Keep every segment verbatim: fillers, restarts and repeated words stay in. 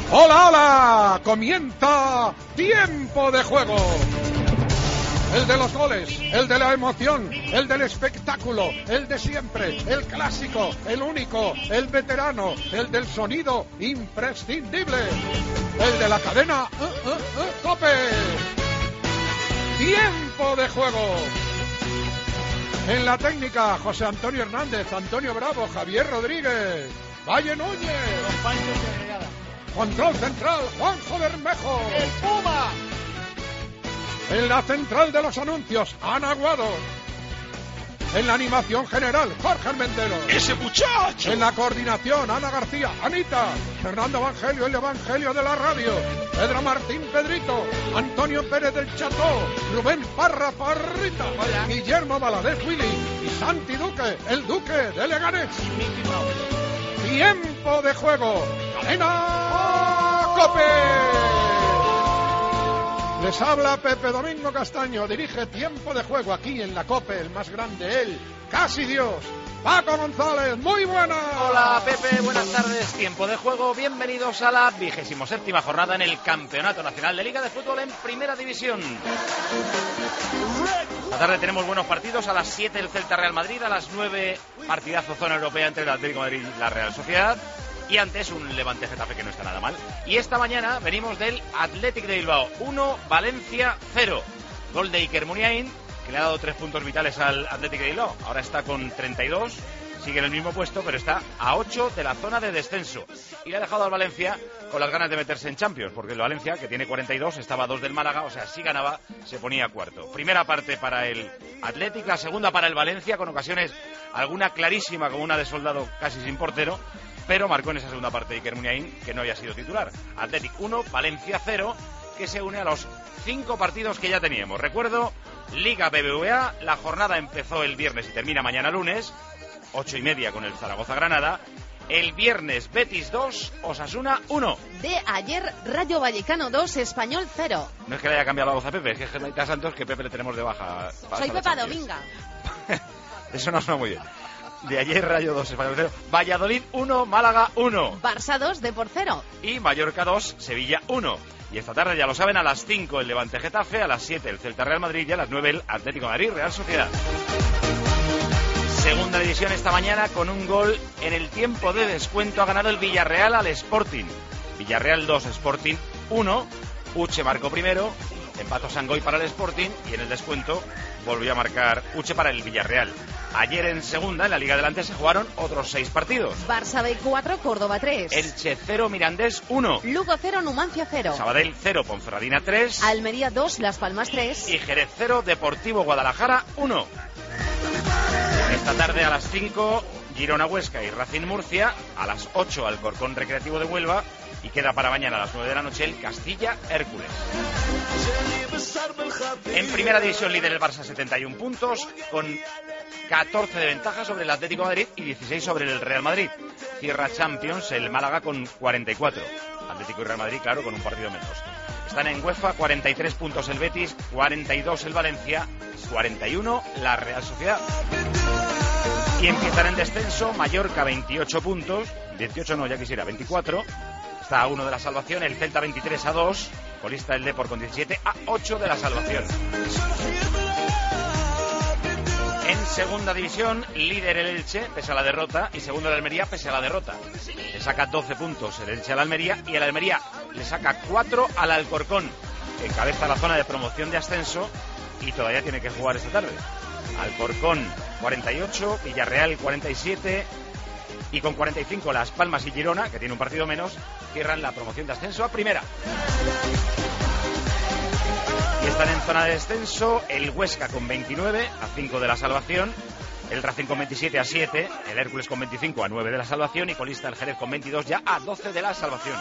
¡Hola, hola! Comienza Tiempo de Juego. El de los goles, el de la emoción, el del espectáculo, el de siempre, el clásico, el único, el veterano, el del sonido imprescindible, el de la cadena uh, uh, uh, COPE. Tiempo de Juego. En la técnica, José Antonio Hernández, Antonio Bravo, Javier Rodríguez, Valle Núñez. Control central, Juanjo Bermejo. ¡El Puma! En la central de los anuncios, Ana Aguado. En la animación general, Jorge Armendero. ¡Ese muchacho! En la coordinación, Ana García, Anita. Fernando Evangelio, el Evangelio de la radio. Pedro Martín Pedrito. Antonio Pérez del Cható. Rubén Parra Parrita. Hola. Guillermo Valadez Willy. Y Santi Duque, el Duque de Leganés. Tiempo de Juego. Cadena COPE. Les habla Pepe Domingo Castaño, dirige Tiempo de Juego aquí en la COPE, el más grande, él, casi Dios, Paco González, muy buenas. Hola Pepe, buenas tardes, Tiempo de Juego, bienvenidos a la vigésimo séptima jornada en el Campeonato Nacional de Liga de Fútbol en Primera División. Esta tarde tenemos buenos partidos, a las siete el Celta Real Madrid, a las nueve partidazo zona europea entre el Atlético de Madrid y la Real Sociedad. Y antes un Levante Getafe que no está nada mal. Y esta mañana venimos del Athletic de Bilbao, uno, Valencia cero. Gol de Iker Muniain, que le ha dado tres puntos vitales al Athletic de Bilbao. Ahora está con treinta y dos, sigue en el mismo puesto, pero está a ocho de la zona de descenso. Y le ha dejado al Valencia con las ganas de meterse en Champions, porque el Valencia, que tiene cuarenta y dos, estaba a dos del Málaga, o sea, si ganaba, se ponía cuarto. Primera parte para el Athletic, la segunda para el Valencia, con ocasiones alguna clarísima, como una de Soldado casi sin portero, pero marcó en esa segunda parte Iker Muniain, que no había sido titular. Athletic uno, Valencia cero, que se une a los cinco partidos que ya teníamos. Recuerdo, Liga B B V A, la jornada empezó el viernes y termina mañana lunes, ocho y media con el Zaragoza-Granada. El viernes Betis dos, Osasuna uno. De ayer, Rayo Vallecano dos, Español cero. No es que le haya cambiado la voz a Pepe, es que es Gemita Santos, que Pepe le tenemos de baja. Soy Pepa Dominga. Eso no suena muy bien. De ayer Rayo dos, Español cero. Valladolid uno, Málaga uno. Barça dos, Depor cero. Y Mallorca dos, Sevilla uno. Y esta tarde, ya lo saben, a las cinco el Levante Getafe, a las siete el Celta Real Madrid y a las nueve el Atlético de Madrid Real Sociedad. Segunda división esta mañana, con un gol en el tiempo de descuento ha ganado el Villarreal al Sporting. Villarreal dos, Sporting uno. Uche marcó primero, empató Sangoy para el Sporting y en el descuento volvió a marcar Uche para el Villarreal. Ayer en segunda, en la Liga Adelante, se jugaron otros seis partidos. Barça B cuatro, Córdoba tres. Elche cero, Mirandés uno. Lugo cero, Numancia cero. Sabadell cero, Ponferradina tres. Almería dos, Las Palmas tres. Y Jerez cero, Deportivo Guadalajara uno. Esta tarde a las cinco, Girona Huesca y Racing Murcia. A las ocho, Alcorcón Recreativo de Huelva. Y queda para mañana a las nueve de la noche el Castilla Hércules. En primera división líder el Barça, setenta y uno puntos, con catorce de ventaja sobre el Atlético de Madrid y dieciséis sobre el Real Madrid. Cierra Champions el Málaga con cuarenta y cuatro. Atlético y Real Madrid, claro, con un partido menos. Están en UEFA, cuarenta y tres puntos el Betis, cuarenta y dos el Valencia, cuarenta y uno la Real Sociedad. Y empiezan en descenso Mallorca, veintiocho puntos, dieciocho no, ya quisiera, veinticuatro. Está a uno de la salvación, el Celta veintitrés a dos, colista el Depor con diecisiete, a ocho de la salvación. En segunda división, líder el Elche, pese a la derrota, y segundo el Almería, pese a la derrota. Le saca doce puntos el Elche al Almería, y el Almería le saca cuatro al Alcorcón, que encabeza la zona de promoción de ascenso, y todavía tiene que jugar esta tarde. Alcorcón cuarenta y ocho, Villarreal cuarenta y siete... Y con cuarenta y cinco Las Palmas y Girona, que tiene un partido menos, cierran la promoción de ascenso a primera. Y están en zona de descenso el Huesca con veintinueve, a cinco de la salvación, el Racing con veintisiete a siete, el Hércules con veinticinco a nueve de la salvación y colista el Jerez con veintidós ya a doce de la salvación.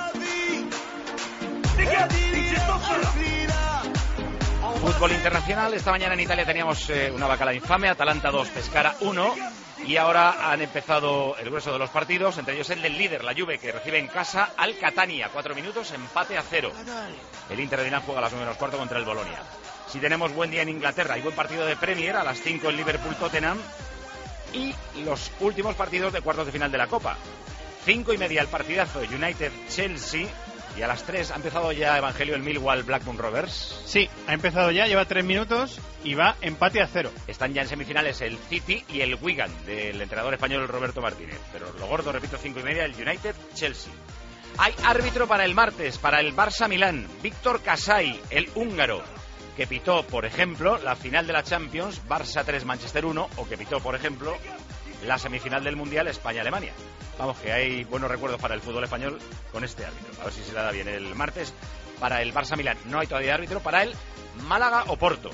Fútbol internacional, esta mañana en Italia teníamos eh, una bacala infame, Atalanta dos, Pescara uno. Y ahora han empezado el grueso de los partidos, entre ellos el del líder, la Juve, que recibe en casa al Catania. Cuatro minutos, empate a cero. El Inter de Milán juega a las nueve menos cuarto contra el Bolonia. Si tenemos buen día en Inglaterra y buen partido de Premier, a las cinco el Liverpool-Tottenham. Y los últimos partidos de cuartos de final de la Copa. Cinco y media el partidazo United-Chelsea. Y a las tres ha empezado ya Evangelio el Millwall Blackburn Rovers. Sí, ha empezado ya, lleva tres minutos y va empate a cero. Están ya en semifinales el City y el Wigan del entrenador español Roberto Martínez. Pero lo gordo, repito, cinco y media, el United Chelsea. Hay árbitro para el martes, para el Barça Milán, Víctor Casay, el húngaro, que pitó, por ejemplo, la final de la Champions, Barça tres Manchester uno, o que pitó, por ejemplo, la semifinal del Mundial España-Alemania. Vamos, que hay buenos recuerdos para el fútbol español con este árbitro. A ver si se le da bien el martes para el Barça-Milán. No hay todavía árbitro para el Málaga-Oporto.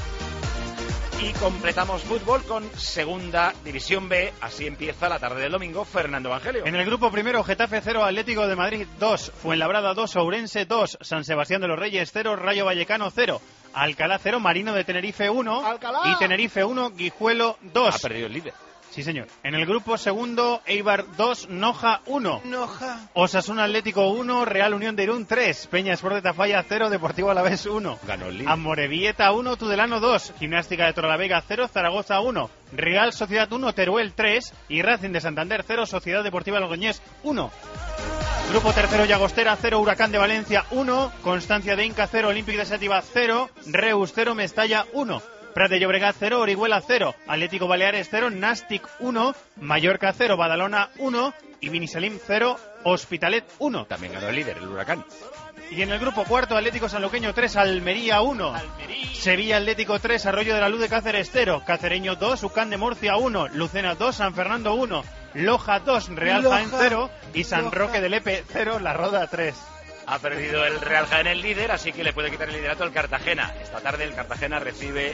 Y completamos fútbol con Segunda División B. Así empieza la tarde del domingo. Fernando Evangelio. En el grupo primero, Getafe cero, Atlético de Madrid dos, Fuenlabrada dos, Ourense dos, San Sebastián de los Reyes cero, Rayo Vallecano cero, Alcalá cero, Marino de Tenerife uno, ¡Alcalá! Y Tenerife uno, Guijuelo dos. Ha perdido el líder. Sí, señor. En el grupo segundo, Eibar dos, Noja uno. Noja. Osasuna Atlético uno, Real Unión de Irún tres, Peña Sport de Tafalla cero, Deportivo Alavés uno. Ganó el líder. Amorebieta uno, Tudelano dos, Gimnástica de Torrelavega cero, Zaragoza uno, Real Sociedad uno, Teruel tres y Racing de Santander cero, Sociedad Deportiva Logroñés uno. Grupo tercero, Llagostera cero, Huracán de Valencia uno, Constancia de Inca cero, Olímpic de Xàtiva cero, Reus cero, Mestalla uno. Prat de Llobregat cero, Orihuela cero, Atlético Baleares cero, Nàstic uno, Mallorca cero, Badalona uno y Binissalem cero, Hospitalet uno. También ganó el líder, el Huracán. Y en el grupo cuarto, Atlético Sanluqueño tres, Almería uno, Almería. Sevilla Atlético tres, Arroyo de la Luz de Cáceres cero, Cacereño dos, Ucán de Murcia uno, Lucena dos, San Fernando uno, Loja dos, Real Loja, Jaén cero y San Loja. Roque de Lepe cero, La Roda tres. Ha perdido el Real Jaén el líder, así que le puede quitar el liderato al Cartagena. Esta tarde el Cartagena recibe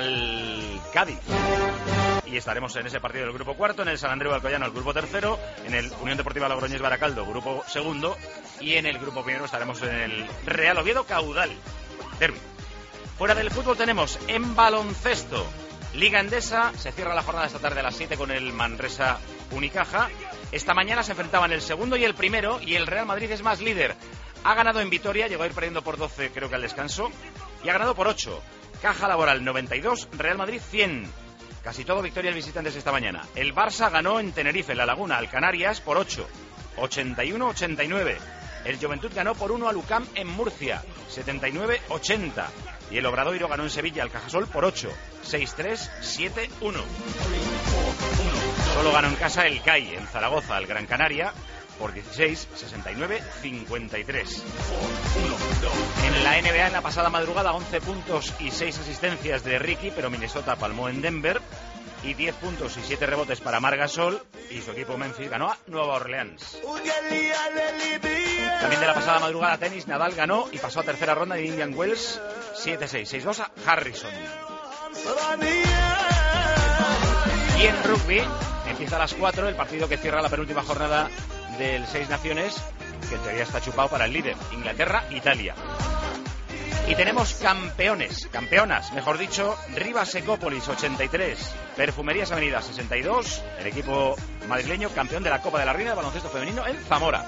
al Cádiz. Y estaremos en ese partido del grupo cuarto, en el San Andreu Alcoyano, el grupo tercero, en el Unión Deportiva Logroñés Baracaldo, grupo segundo, y en el grupo primero estaremos en el Real Oviedo Caudal. Derbi. Fuera del fútbol tenemos en baloncesto, Liga Endesa, se cierra la jornada esta tarde a las siete con el Manresa Unicaja. Esta mañana se enfrentaban el segundo y el primero, y el Real Madrid es más líder. Ha ganado en Vitoria, llegó a ir perdiendo por doce, creo que al descanso, y ha ganado por ocho. Caja Laboral noventa y dos, Real Madrid cien. Casi todo victoria el visitantes esta mañana. El Barça ganó en Tenerife, en La Laguna, al Canarias por ocho, ochenta y uno a ochenta y nueve. El Juventud ganó por uno al U C A M en Murcia, setenta y nueve a ochenta. Y el Obradoiro ganó en Sevilla al Cajasol por ocho, sesenta y tres a setenta y uno. Solo ganó en casa el C A I en Zaragoza, al Gran Canaria, por dieciséis, sesenta y nueve a cincuenta y tres. En la N B A, en la pasada madrugada, once puntos y seis asistencias de Ricky, pero Minnesota palmó en Denver, y diez puntos y siete rebotes para Marc Gasol, y su equipo Memphis ganó a Nueva Orleans. También de la pasada madrugada, tenis, Nadal ganó y pasó a tercera ronda de Indian Wells, siete seis, seis dos a Harrison. Y en rugby empieza a las cuatro el partido que cierra la penúltima jornada del Seis Naciones, que en teoría está chupado para el líder, Inglaterra-Italia. Y tenemos campeones, campeonas, mejor dicho, Rivas Ecópolis ochenta y tres, Perfumerías Avenida sesenta y dos, el equipo madrileño campeón de la Copa de la Reina de baloncesto femenino en Zamora.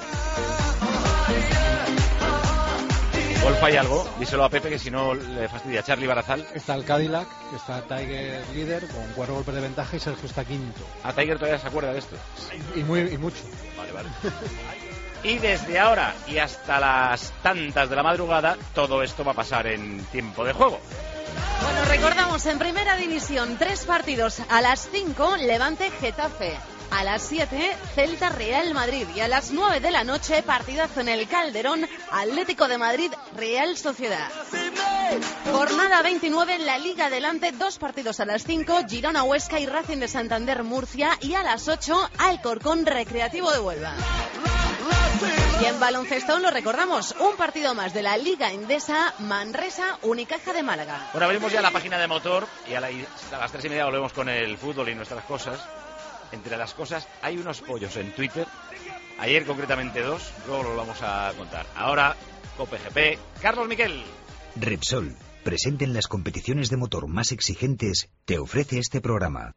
Golf, hay algo, díselo a Pepe que si no le fastidia. Charlie Barazal. Está el Cadillac, está Tiger líder con cuatro golpes de ventaja y Sergio está quinto. ¿A Tiger todavía se acuerda de esto? Y, muy, y mucho. Vale, vale. Y desde ahora y hasta las tantas de la madrugada, todo esto va a pasar en tiempo de juego. Bueno, recordamos, en Primera División, tres partidos. A las cinco, Levante Getafe. A las siete, Celta Real Madrid. Y a las nueve de la noche, partidazo en el Calderón, Atlético de Madrid Real Sociedad. Jornada veintinueve en la Liga Adelante, dos partidos a las cinco, Girona Huesca y Racing de Santander Murcia. Y a las ocho, Alcorcón Recreativo de Huelva. Y en baloncesto lo recordamos, un partido más de la Liga Endesa, Manresa Unicaja de Málaga. Bueno, abrimos ya la página de motor y a, la, a las tres y media volvemos con el fútbol y nuestras cosas. Entre las cosas, hay unos pollos en Twitter, ayer concretamente dos, luego lo vamos a contar. Ahora, Cope G P, Carlos Miquel. Repsol, presente en las competiciones de motor más exigentes, te ofrece este programa.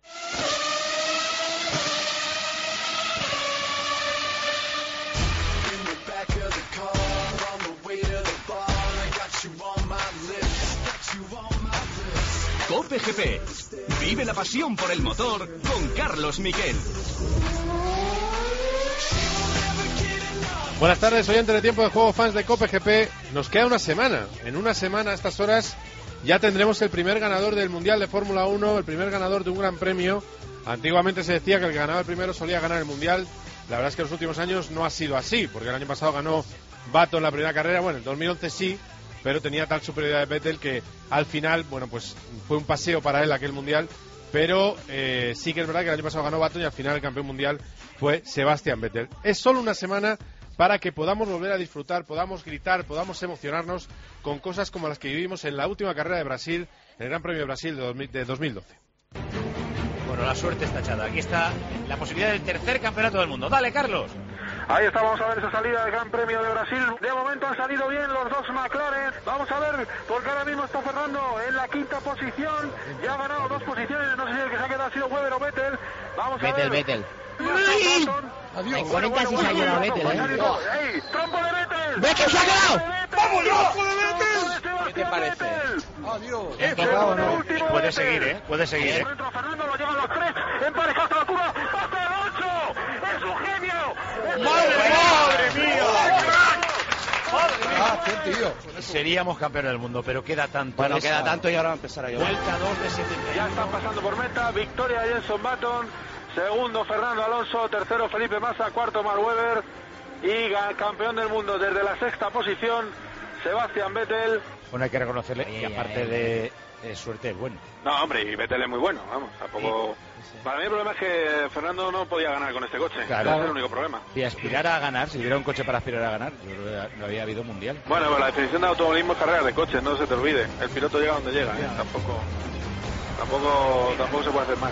Cope G P. Vive la pasión por el motor con Carlos Miquel. Buenas tardes, hoy en Teletiempo de Juego, fans de Cope G P. Nos queda una semana. En una semana, a estas horas, ya tendremos el primer ganador del Mundial de Fórmula uno, el primer ganador de un gran premio. Antiguamente se decía que el que ganaba el primero solía ganar el Mundial. La verdad es que en los últimos años no ha sido así, porque el año pasado ganó Baton en la primera carrera. Bueno, en dos mil once sí, pero tenía tal superioridad de Vettel que al final, bueno, pues fue un paseo para él aquel Mundial. Pero eh, sí que es verdad que el año pasado ganó Baton y al final el campeón mundial fue Sebastian Vettel. Es solo una semana para que podamos volver a disfrutar, podamos gritar, podamos emocionarnos con cosas como las que vivimos en la última carrera de Brasil, en el Gran Premio de Brasil de dos mil doce. Bueno, la suerte está echada. Aquí está la posibilidad del tercer campeonato del mundo. Dale, Carlos. Ahí está, vamos a ver esa salida del Gran Premio de Brasil. De momento han salido bien los dos McLaren. Vamos a ver, porque ahora mismo está Fernando en la quinta posición. Ya ha ganado dos posiciones. No sé si el que se ha quedado ha sido Weber o Vettel. Vamos a Vettel, ver. Vettel. Adiós. En cuarenta sí se ha llevado Vettel, ¿eh? ¡Ey! ¡Trompo de Vettel! ¡Ves que se ha quedado! ¡Vamos, trompo de Vettel! ¿Qué te parece? Adiós. Y puede seguir, ¿eh? Puede seguir, ¿eh? Fernando lo llevan los tres. Emparejados a la curva. ¡Pasa el ocho! ¡Es un genio! ¡Madre, madre mía! Ah, qué tío. Seríamos campeones del mundo, pero queda tanto. Bueno, queda tanto y ahora va a empezar a llover. Vuelta dos de septiembre. Ya están pasando por meta. Victoria de Jenson Button. Segundo Fernando Alonso. Tercero Felipe Massa. Cuarto Mark Webber. Y campeón del mundo desde la sexta posición, Sebastian Vettel. Bueno, hay que reconocerle Ay, que ay, aparte ay. de, de suerte es bueno. No, hombre, y Vettel es muy bueno, vamos, tampoco... Sí, sí. Para mí el problema es que Fernando no podía ganar con este coche, Claro. ese es el único problema. Y aspirar a ganar, si hubiera un coche para aspirar a ganar, yo creo que no había habido mundial. Bueno, pues la definición de automovilismo es carreras de coches, no se te olvide. El piloto llega donde llega, ¿eh? Tampoco, tampoco, tampoco se puede hacer más.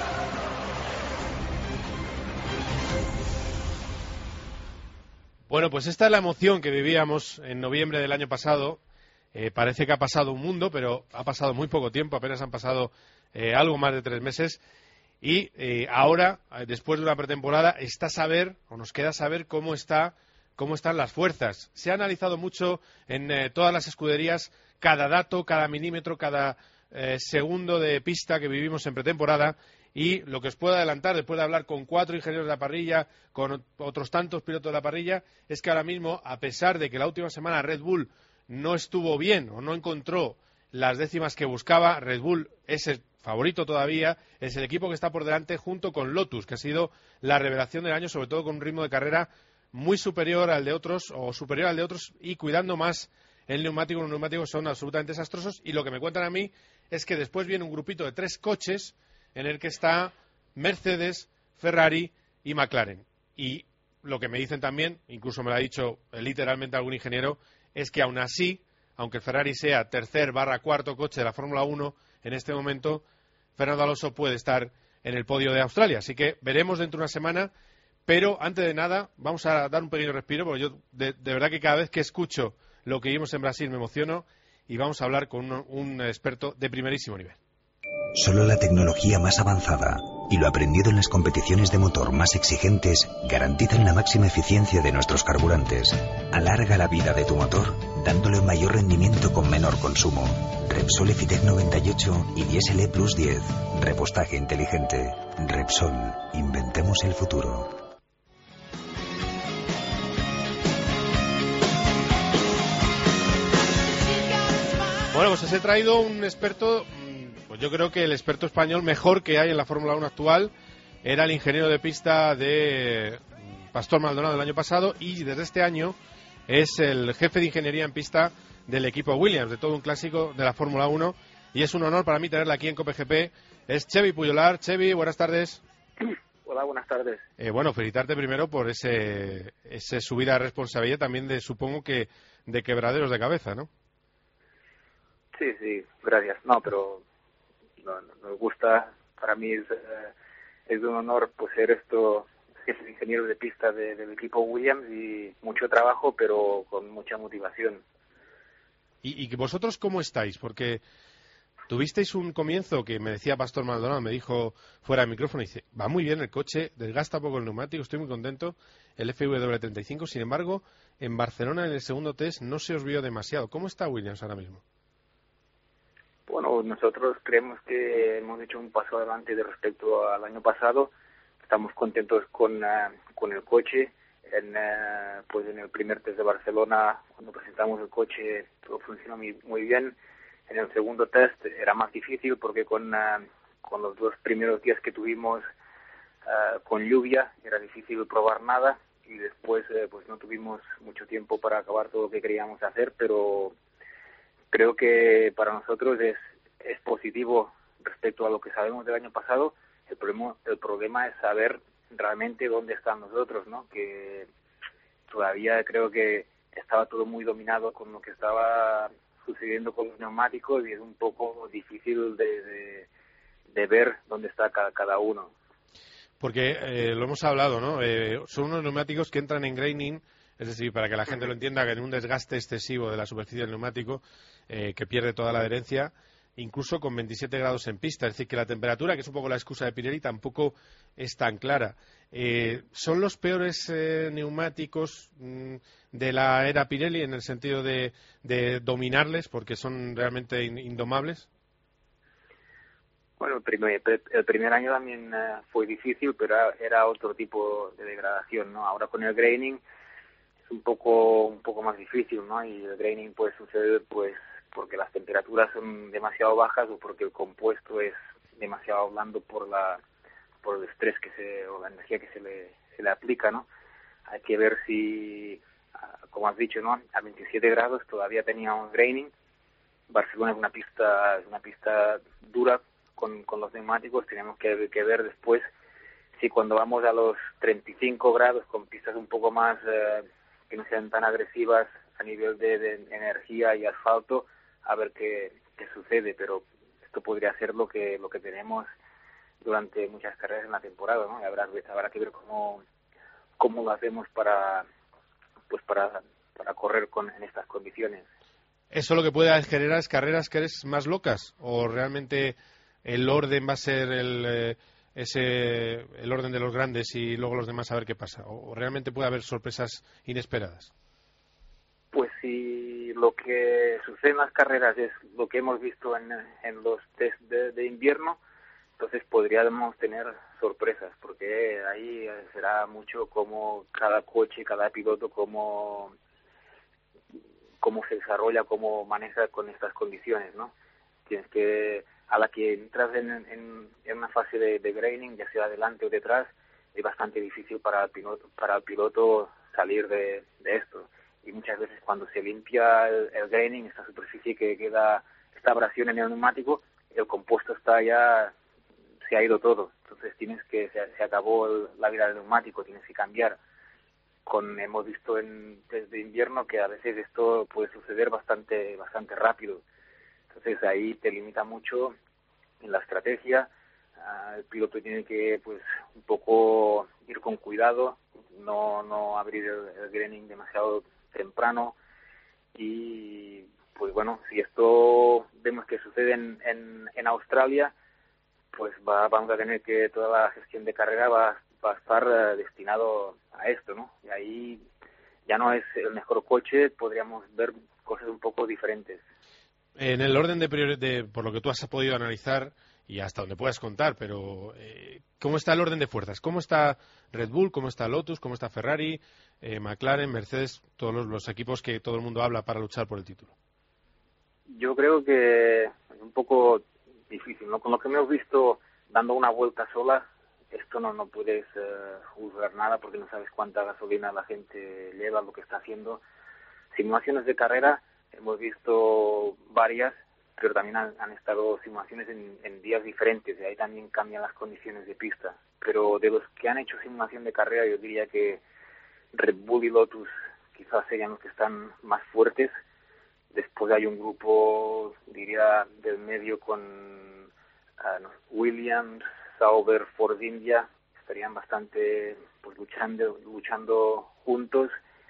Bueno, pues esta es la emoción que vivíamos en noviembre del año pasado. Eh, parece que ha pasado un mundo, pero ha pasado muy poco tiempo, apenas han pasado eh, algo más de tres meses. Y eh, ahora, eh, después de una pretemporada, está saber, o nos queda saber cómo está, cómo están las fuerzas. Se ha analizado mucho en eh, todas las escuderías cada dato, cada milímetro, cada eh, segundo de pista que vivimos en pretemporada. Y lo que os puedo adelantar, después de hablar con cuatro ingenieros de la parrilla, con otros tantos pilotos de la parrilla, es que ahora mismo, a pesar de que la última semana Red Bull no estuvo bien o no encontró las décimas que buscaba, Red Bull es el favorito todavía, es el equipo que está por delante junto con Lotus, que ha sido la revelación del año, sobre todo con un ritmo de carrera muy superior al de otros, o superior al de otros, y cuidando más el neumático. Los neumáticos son absolutamente desastrosos, y lo que me cuentan a mí es que después viene un grupito de tres coches en el que está Mercedes, Ferrari y McLaren. Y lo que me dicen también, incluso me lo ha dicho literalmente algún ingeniero, es que aún así, aunque el Ferrari sea tercer barra cuarto coche de la Fórmula uno, en este momento Fernando Alonso puede estar en el podio de Australia. Así que veremos dentro de una semana, pero antes de nada vamos a dar un pequeño respiro, porque yo de, de verdad que cada vez que escucho lo que vimos en Brasil me emociono, y vamos a hablar con un, un experto de primerísimo nivel. Solo la tecnología más avanzada y lo aprendido en las competiciones de motor más exigentes garantizan la máxima eficiencia de nuestros carburantes. Alarga la vida de tu motor dándole un mayor rendimiento con menor consumo. Repsol Efitec noventa y ocho y Diesel E Plus diez. Repostaje inteligente. Repsol. Inventemos el futuro. Bueno, pues os he traído un experto. Pues yo creo que el experto español mejor que hay en la Fórmula uno actual era el ingeniero de pista de Pastor Maldonado del año pasado, y desde este año es el jefe de ingeniería en pista del equipo Williams, de todo un clásico de la Fórmula uno, y es un honor para mí tenerla aquí en COPE-G P. Es Xevi Pujolar. Xevi, buenas tardes. Hola, buenas tardes. Eh, bueno, felicitarte primero por ese, ese subida de responsabilidad, también de, supongo que de quebraderos de cabeza, ¿no? Sí, sí, gracias. No, pero no, no, nos gusta, para mí es, eh, es un honor pues ser esto, jefe de ingeniero de pista de, del equipo Williams, y mucho trabajo, pero con mucha motivación. ¿Y, y vosotros cómo estáis? Porque tuvisteis un comienzo que me decía Pastor Maldonado, me dijo fuera del micrófono, y dice, va muy bien el coche, desgasta poco el neumático, estoy muy contento, el F W treinta y cinco, sin embargo, en Barcelona en el segundo test no se os vio demasiado. ¿Cómo está Williams ahora mismo? Bueno, nosotros creemos que hemos hecho un paso adelante de respecto al año pasado. Estamos contentos con, uh, con el coche. en, eh, pues en el primer test de Barcelona, cuando presentamos el coche, todo funcionó muy, muy bien. En el segundo test era más difícil porque con, uh, con los dos primeros días que tuvimos uh, con lluvia era difícil probar nada, y después eh, pues no tuvimos mucho tiempo para acabar todo lo que queríamos hacer, pero creo que para nosotros es, es positivo respecto a lo que sabemos del año pasado. El problema, el problema es saber realmente dónde están nosotros, ¿no? Que todavía creo que estaba todo muy dominado con lo que estaba sucediendo con los neumáticos, y es un poco difícil de, de, de ver dónde está cada, cada uno. Porque eh, lo hemos hablado, ¿no? Eh, son unos neumáticos que entran en graining, es decir, para que la gente lo entienda, que en un desgaste excesivo de la superficie del neumático, eh, que pierde toda la adherencia, incluso con veintisiete grados en pista. Es decir, que la temperatura, que es un poco la excusa de Pirelli, tampoco es tan clara. Eh, ¿Son los peores eh, neumáticos mmm, de la era Pirelli en el sentido de, de dominarles, porque son realmente in, indomables? Bueno, el primer, el primer año también uh, fue difícil, pero era, era otro tipo de degradación, ¿no? Ahora con el graining es un poco un poco más difícil, ¿no? Y el graining puede suceder pues porque las temperaturas son demasiado bajas o porque el compuesto es demasiado blando por la por el estrés que se o la energía que se le se le aplica, ¿no? Hay que ver si, como has dicho, ¿no? A veintisiete grados todavía teníamos graining. Barcelona es una pista es una pista dura con, con los neumáticos. Tenemos que, que ver después si cuando vamos a los treinta y cinco grados con pistas un poco más eh, que no sean tan agresivas a nivel de, de energía y asfalto, a ver qué, qué sucede, pero esto podría ser lo que lo que tenemos durante muchas carreras en la temporada, ¿no? Y habrá, habrá que ver cómo cómo lo hacemos para pues para para correr con en estas condiciones. ¿Eso lo que puede generar es carreras que eres más locas, o realmente el orden va a ser el eh, ese el orden de los grandes y luego los demás a ver qué pasa, o realmente puede haber sorpresas inesperadas? Pues si lo que sucede en las carreras es lo que hemos visto en, en los test de, de invierno, entonces podríamos tener sorpresas, porque ahí será mucho como cada coche, cada piloto, cómo, cómo se desarrolla, cómo maneja con estas condiciones, ¿no? Tienes que, a la que entras en, en, en una fase de, de graining, ya sea adelante o detrás, es bastante difícil para el piloto, para el piloto salir de, de esto. Y muchas veces cuando se limpia el, el graining, esta superficie que queda, esta abrasión en el neumático, el compuesto está ya, se ha ido todo. Entonces tienes que, se, se acabó el, la vida del neumático, tienes que cambiar. Con, hemos visto en desde invierno que a veces esto puede suceder bastante, bastante rápido. Entonces ahí te limita mucho en la estrategia. Uh, el piloto tiene que, pues, un poco ir con cuidado, no, no abrir el, el graining demasiado temprano, y pues bueno, si esto vemos que sucede en, en, en Australia, pues va, vamos a tener que toda la gestión de carrera va, va a estar uh, destinado a esto, ¿no? Y ahí ya no es el mejor coche, podríamos ver cosas un poco diferentes. En el orden de prioridad, por lo que tú has podido analizar y hasta donde puedas contar, pero eh, ¿cómo está el orden de fuerzas? ¿Cómo está Red Bull? ¿Cómo está Lotus? ¿Cómo está Ferrari? Eh, McLaren, Mercedes, todos los, los equipos que todo el mundo habla para luchar por el título. Yo creo que es un poco difícil, ¿no? Con lo que hemos visto dando una vuelta sola, esto no, no puedes uh, juzgar nada porque no sabes cuánta gasolina la gente lleva, lo que está haciendo. Simulaciones de carrera hemos visto varias, pero también han, han estado simulaciones en, en días diferentes, y ahí también cambian las condiciones de pista. Pero de los que han hecho simulación de carrera, yo diría que Red Bull y Lotus quizás serían los que están más fuertes. Después hay un grupo, diría, del medio con uh, no, Williams, Sauber, Force India, estarían bastante pues luchando, luchando juntos.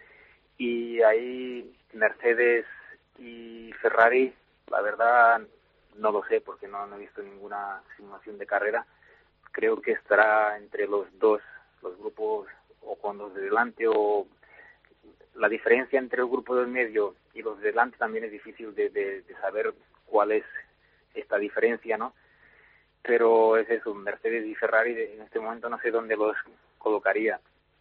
Y ahí Mercedes y Ferrari, la verdad no lo sé porque no, no he visto ninguna simulación de carrera. Creo que estará entre los dos, los grupos, o con los de delante, o la diferencia entre el grupo del medio y los de delante también es difícil de, de, de saber cuál es esta diferencia, ¿no? Pero es eso, Mercedes y Ferrari en este momento no sé dónde los colocaría.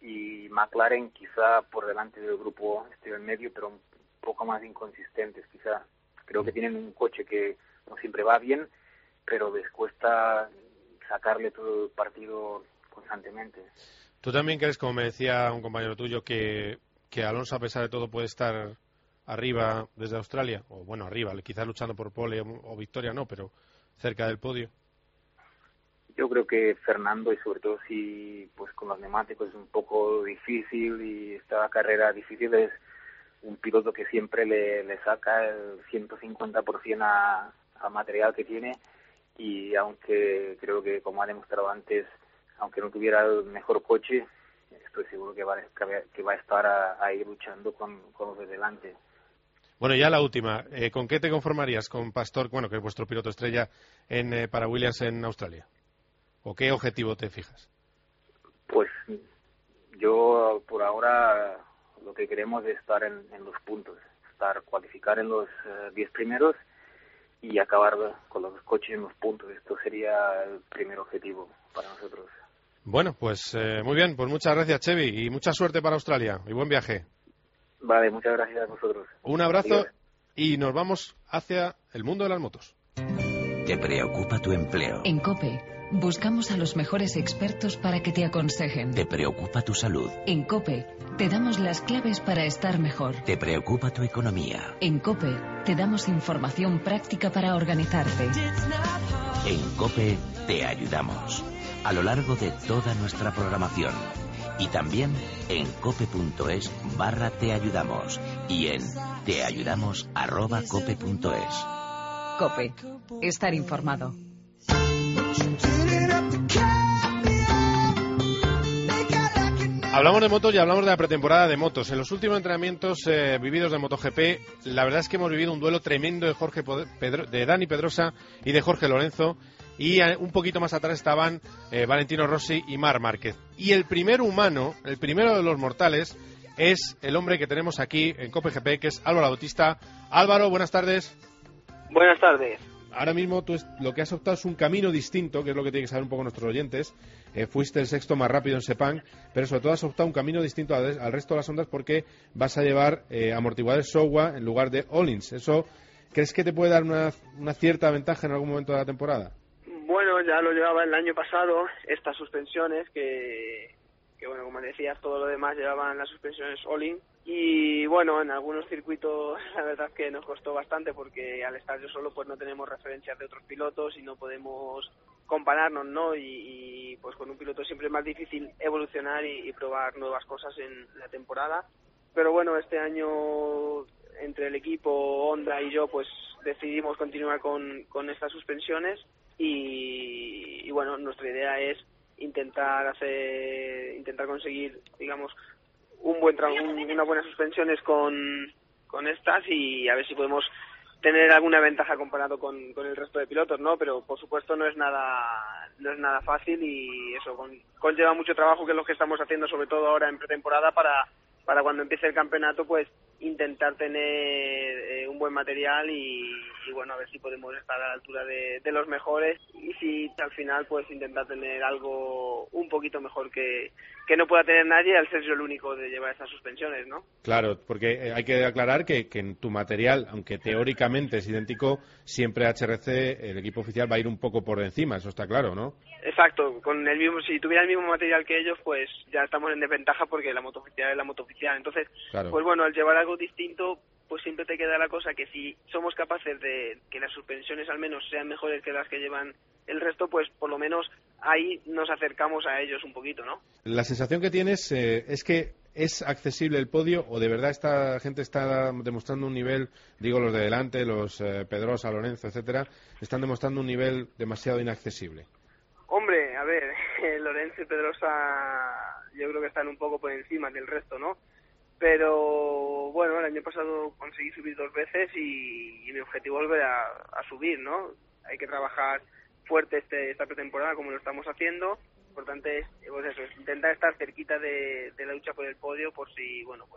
y McLaren quizá por delante del grupo este en medio, pero un poco más inconsistentes quizá. Creo que tienen un coche que no siempre va bien, pero les cuesta sacarle todo el partido constantemente. ¿Tú también crees, como me decía un compañero tuyo, que, que Alonso a pesar de todo puede estar arriba desde Australia? O bueno, arriba, quizás luchando por pole o, o victoria no, pero cerca del podio. Yo creo que Fernando, y sobre todo si pues con los neumáticos es un poco difícil y esta carrera difícil, es un piloto que siempre le, le saca el ciento cincuenta por ciento a, a material que tiene, y aunque creo que, como ha demostrado antes, aunque no tuviera el mejor coche, estoy seguro que va, que va a estar a, ahí luchando con, con los de delante. Bueno, ya la última. Eh, ¿Con qué te conformarías con Pastor, bueno, que es vuestro piloto estrella en eh, para Williams en Australia? ¿O qué objetivo te fijas? Pues yo por ahora lo que queremos es estar en, en los puntos, estar cualificar en los diez uh, primeros y acabar con los coches en los puntos. Esto sería el primer objetivo para nosotros. Bueno, pues eh, muy bien, pues muchas gracias, Chevy, y mucha suerte para Australia y buen viaje. Vale, muchas gracias a vosotros. Un abrazo. Adiós. Y nos vamos hacia el mundo de las motos. ¿Te preocupa tu empleo? En COPE buscamos a los mejores expertos para que te aconsejen. ¿Te preocupa tu salud? En COPE te damos las claves para estar mejor. ¿Te preocupa tu economía? En COPE te damos información práctica para organizarte. En COPE te ayudamos a lo largo de toda nuestra programación. Y también en cope.es barra te ayudamos y en teayudamos arroba cope.es. COPE. Estar informado. Hablamos de motos y hablamos de la pretemporada de motos. En los últimos entrenamientos eh, vividos de MotoGP, la verdad es que hemos vivido un duelo tremendo de Jorge Pedro, de Dani Pedrosa y de Jorge Lorenzo. Y un poquito más atrás estaban eh, Valentino Rossi y Marc Márquez. Y el primer humano, el primero de los mortales, es el hombre que tenemos aquí en COPE-G P, que es Álvaro Bautista. Álvaro, buenas tardes. Buenas tardes. Ahora mismo tú es, lo que has optado es un camino distinto, que es lo que tienen que saber un poco nuestros oyentes. Eh, fuiste el sexto más rápido en Sepang, pero sobre todo has optado un camino distinto al, al resto de las ondas porque vas a llevar eh, amortiguadores Showa en lugar de Öhlins. ¿Eso crees que te puede dar una, una cierta ventaja en algún momento de la temporada? Bueno, ya lo llevaba el año pasado, estas suspensiones que, que bueno, como decías, todo lo demás llevaban las suspensiones Öhlins. Y bueno, en algunos circuitos la verdad es que nos costó bastante porque al estar yo solo pues no tenemos referencias de otros pilotos y no podemos compararnos, ¿no? Y, y pues con un piloto siempre es más difícil evolucionar y, y probar nuevas cosas en la temporada. Pero bueno, este año entre el equipo, Honda y yo, pues decidimos continuar con, con estas suspensiones. Y, y bueno, nuestra idea es intentar hacer, intentar conseguir, digamos, un buen tra un, unas buenas suspensiones con, con estas y a ver si podemos tener alguna ventaja comparado con, con el resto de pilotos, ¿no? Pero por supuesto no es nada no es nada fácil y eso con, conlleva mucho trabajo, que es lo que estamos haciendo sobre todo ahora en pretemporada para para cuando empiece el campeonato pues intentar tener eh, un buen material y, y bueno, a ver si podemos estar a la altura de, de los mejores y si al final pues intentar tener algo un poquito mejor que, que no pueda tener nadie al ser yo el único de llevar estas suspensiones, ¿no? Claro, porque hay que aclarar que, que en tu material, aunque teóricamente es idéntico, siempre H R C, el equipo oficial, va a ir un poco por encima, eso está claro, ¿no? Exacto, con el mismo, si tuviera el mismo material que ellos, pues ya estamos en desventaja porque la moto oficial es la moto oficial. Entonces, claro. Pues bueno, al llevar algo distinto, pues siempre te queda la cosa que si somos capaces de que las suspensiones al menos sean mejores que las que llevan el resto, pues por lo menos ahí nos acercamos a ellos un poquito, ¿no? La sensación que tienes eh, es que ¿es accesible el podio o de verdad esta gente está demostrando un nivel, digo los de delante, los eh, Pedrosa, Lorenzo, etcétera, están demostrando un nivel demasiado inaccesible? Hombre, a ver, eh, Lorenzo y Pedrosa yo creo que están un poco por encima del resto, ¿no? Pero bueno, el año pasado conseguí subir dos veces y, y mi objetivo es volver a, a subir, ¿no? Hay que trabajar fuerte este, esta pretemporada como lo estamos haciendo. Lo importante es pues eso, intentar estar cerquita de, de la lucha por el podio por si, bueno, pues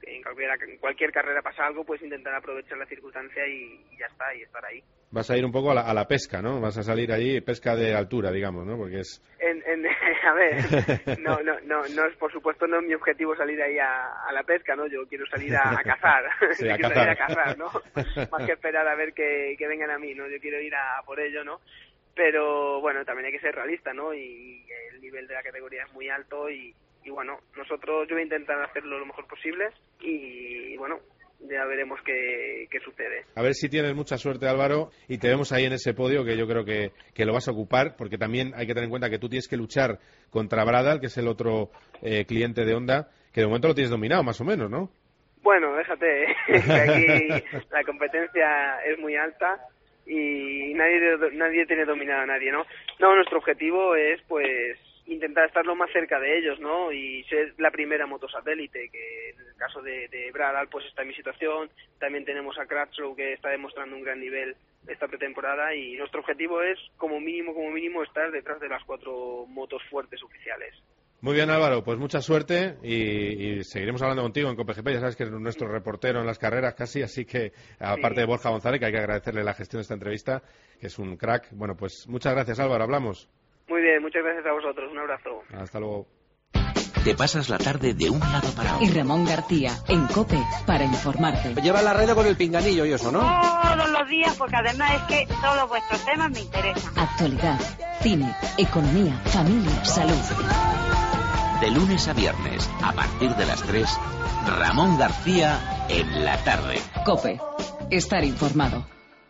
en cualquier, en cualquier carrera pasa algo, pues intentar aprovechar la circunstancia y, y ya está, y estar ahí. Vas a ir un poco a la, a la pesca, ¿no? Vas a salir allí, pesca de altura, digamos, ¿no? Porque es... En, en, a ver, no, no, no, no es, por supuesto, no es mi objetivo salir ahí a, a la pesca, ¿no? Yo quiero salir a, a cazar, sí, a quiero cazar. salir a cazar, ¿no? Más que esperar a ver que, que vengan a mí, ¿no? Yo quiero ir a, a por ello, ¿no? Pero, bueno, también hay que ser realista, ¿no? Y el nivel de la categoría es muy alto y, y bueno, nosotros, yo voy a intentar hacerlo lo mejor posible y, y bueno, ya veremos qué, qué sucede. A ver si tienes mucha suerte, Álvaro, y te vemos ahí en ese podio, que yo creo que, que lo vas a ocupar, porque también hay que tener en cuenta que tú tienes que luchar contra Bradal, que es el otro eh, cliente de Honda, que de momento lo tienes dominado, más o menos, ¿no? Bueno, déjate, ¿eh? Que aquí la competencia es muy alta y nadie nadie tiene dominado a nadie, ¿no? No, nuestro objetivo es, pues, intentar estar lo más cerca de ellos, ¿no? Y ser la primera motosatélite, que en el caso de, de Bradal, pues está en mi situación. También tenemos a Crutchlow, que está demostrando un gran nivel esta pretemporada, y nuestro objetivo es, como mínimo, como mínimo, estar detrás de las cuatro motos fuertes oficiales. Muy bien, Álvaro, pues mucha suerte y, y seguiremos hablando contigo en COPEGP. Ya sabes que eres nuestro reportero en las carreras casi, así que aparte sí. de Borja González, que hay que agradecerle la gestión de esta entrevista, que es un crack. Bueno, pues muchas gracias, Álvaro, hablamos. Muy bien, muchas gracias a vosotros, un abrazo. Hasta luego. Te pasas la tarde de un lado para otro. Y Ramón García, en COPE, para informarte. Lleva la radio con el pinganillo y eso, ¿no? Todos los días, porque además es que todos vuestros temas me interesan. Actualidad, cine, economía, familia, salud. De lunes a viernes, a partir de las tres, Ramón García en la tarde. COPE, estar informado.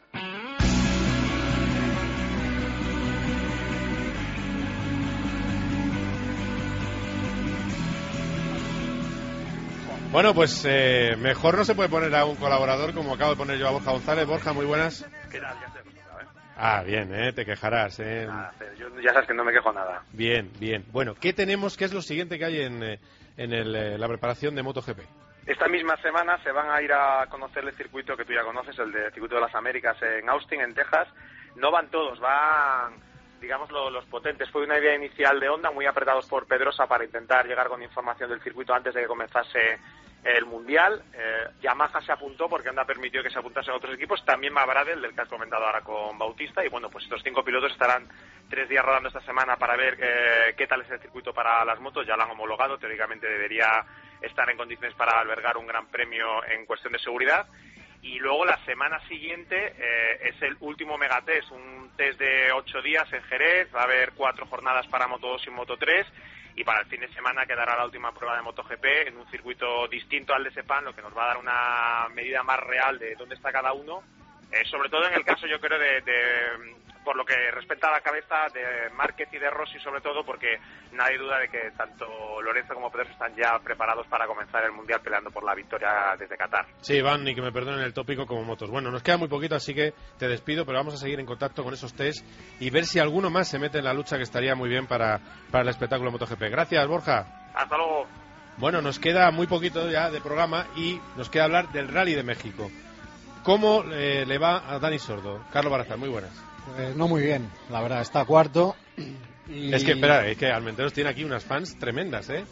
Bueno, pues eh, mejor no se puede poner a un colaborador como acabo de poner yo a Borja González. Borja, muy buenas. ¿Qué tal? Ya estoy acostumbrado, ¿eh? Ah, bien, ¿eh? Te quejarás, ¿eh? Nada, yo ya sabes que no me quejo nada. Bien, bien. Bueno, ¿qué tenemos? ¿Qué es lo siguiente que hay en, en el, la preparación de MotoGP? Esta misma semana se van a ir a conocer el circuito que tú ya conoces, el de Circuito de las Américas en Austin, en Texas. No van todos, van, digamos, lo, los potentes. Fue una idea inicial de Honda, muy apretados por Pedrosa para intentar llegar con información del circuito antes de que comenzase el Mundial. eh, Yamaha se apuntó porque Honda permitió que se apuntasen otros equipos, también va Bradel, del que has comentado ahora con Bautista, y bueno, pues estos cinco pilotos estarán tres días rodando esta semana para ver eh, qué tal es el circuito para las motos. Ya lo han homologado, teóricamente debería estar en condiciones para albergar un gran premio en cuestión de seguridad. Y luego la semana siguiente eh, es el último megatest, un test de ocho días en Jerez, va a haber cuatro jornadas para Moto dos y Moto tres, y para el fin de semana quedará la última prueba de MotoGP en un circuito distinto al de Sepang, lo que nos va a dar una medida más real de dónde está cada uno, eh, sobre todo en el caso, yo creo, de, de por lo que respecta a la cabeza de Márquez y de Rossi, sobre todo, porque nadie duda de que tanto Lorenzo como Pedro están ya preparados para comenzar el Mundial peleando por la victoria desde Qatar. Sí, Iván, y que me perdonen el tópico como motos. Bueno, nos queda muy poquito, así que te despido, pero vamos a seguir en contacto con esos test y ver si alguno más se mete en la lucha, que estaría muy bien para, para el espectáculo MotoGP. Gracias, Borja. Hasta luego. Bueno, nos queda muy poquito ya de programa y nos queda hablar del Rally de México. ¿Cómo eh, le va a Dani Sordo? Carlos Barazal, muy buenas. Pues no muy bien, la verdad, está cuarto. Y... Es que, espera, es que Armenteros tiene aquí unas fans tremendas, ¿eh?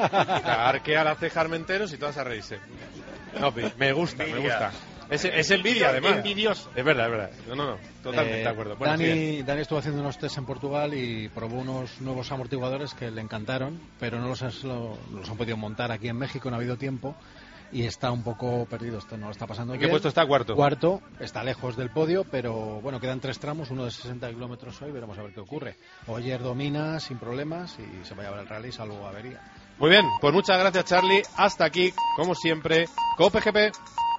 Arquea la ceja Armenteros y todas a reírse. No, me gusta, envidia. me gusta. Es, es envidia, además. Envidioso. Es verdad, es verdad. No, no, no, totalmente eh, de acuerdo. Bueno, Dani, Dani estuvo haciendo unos test en Portugal y probó unos nuevos amortiguadores que le encantaron, pero no los, has, lo, los han podido montar aquí en México, no ha habido tiempo. Y está un poco perdido, esto no lo está pasando ¿En bien. qué puesto está? Cuarto. Cuarto, está lejos del podio, pero bueno, quedan tres tramos, uno de sesenta kilómetros hoy, veremos a ver qué ocurre. Oyer domina sin problemas y se va a llevar el rally salvo avería. Muy bien, pues muchas gracias, Charlie. Hasta aquí, como siempre, COPEGP.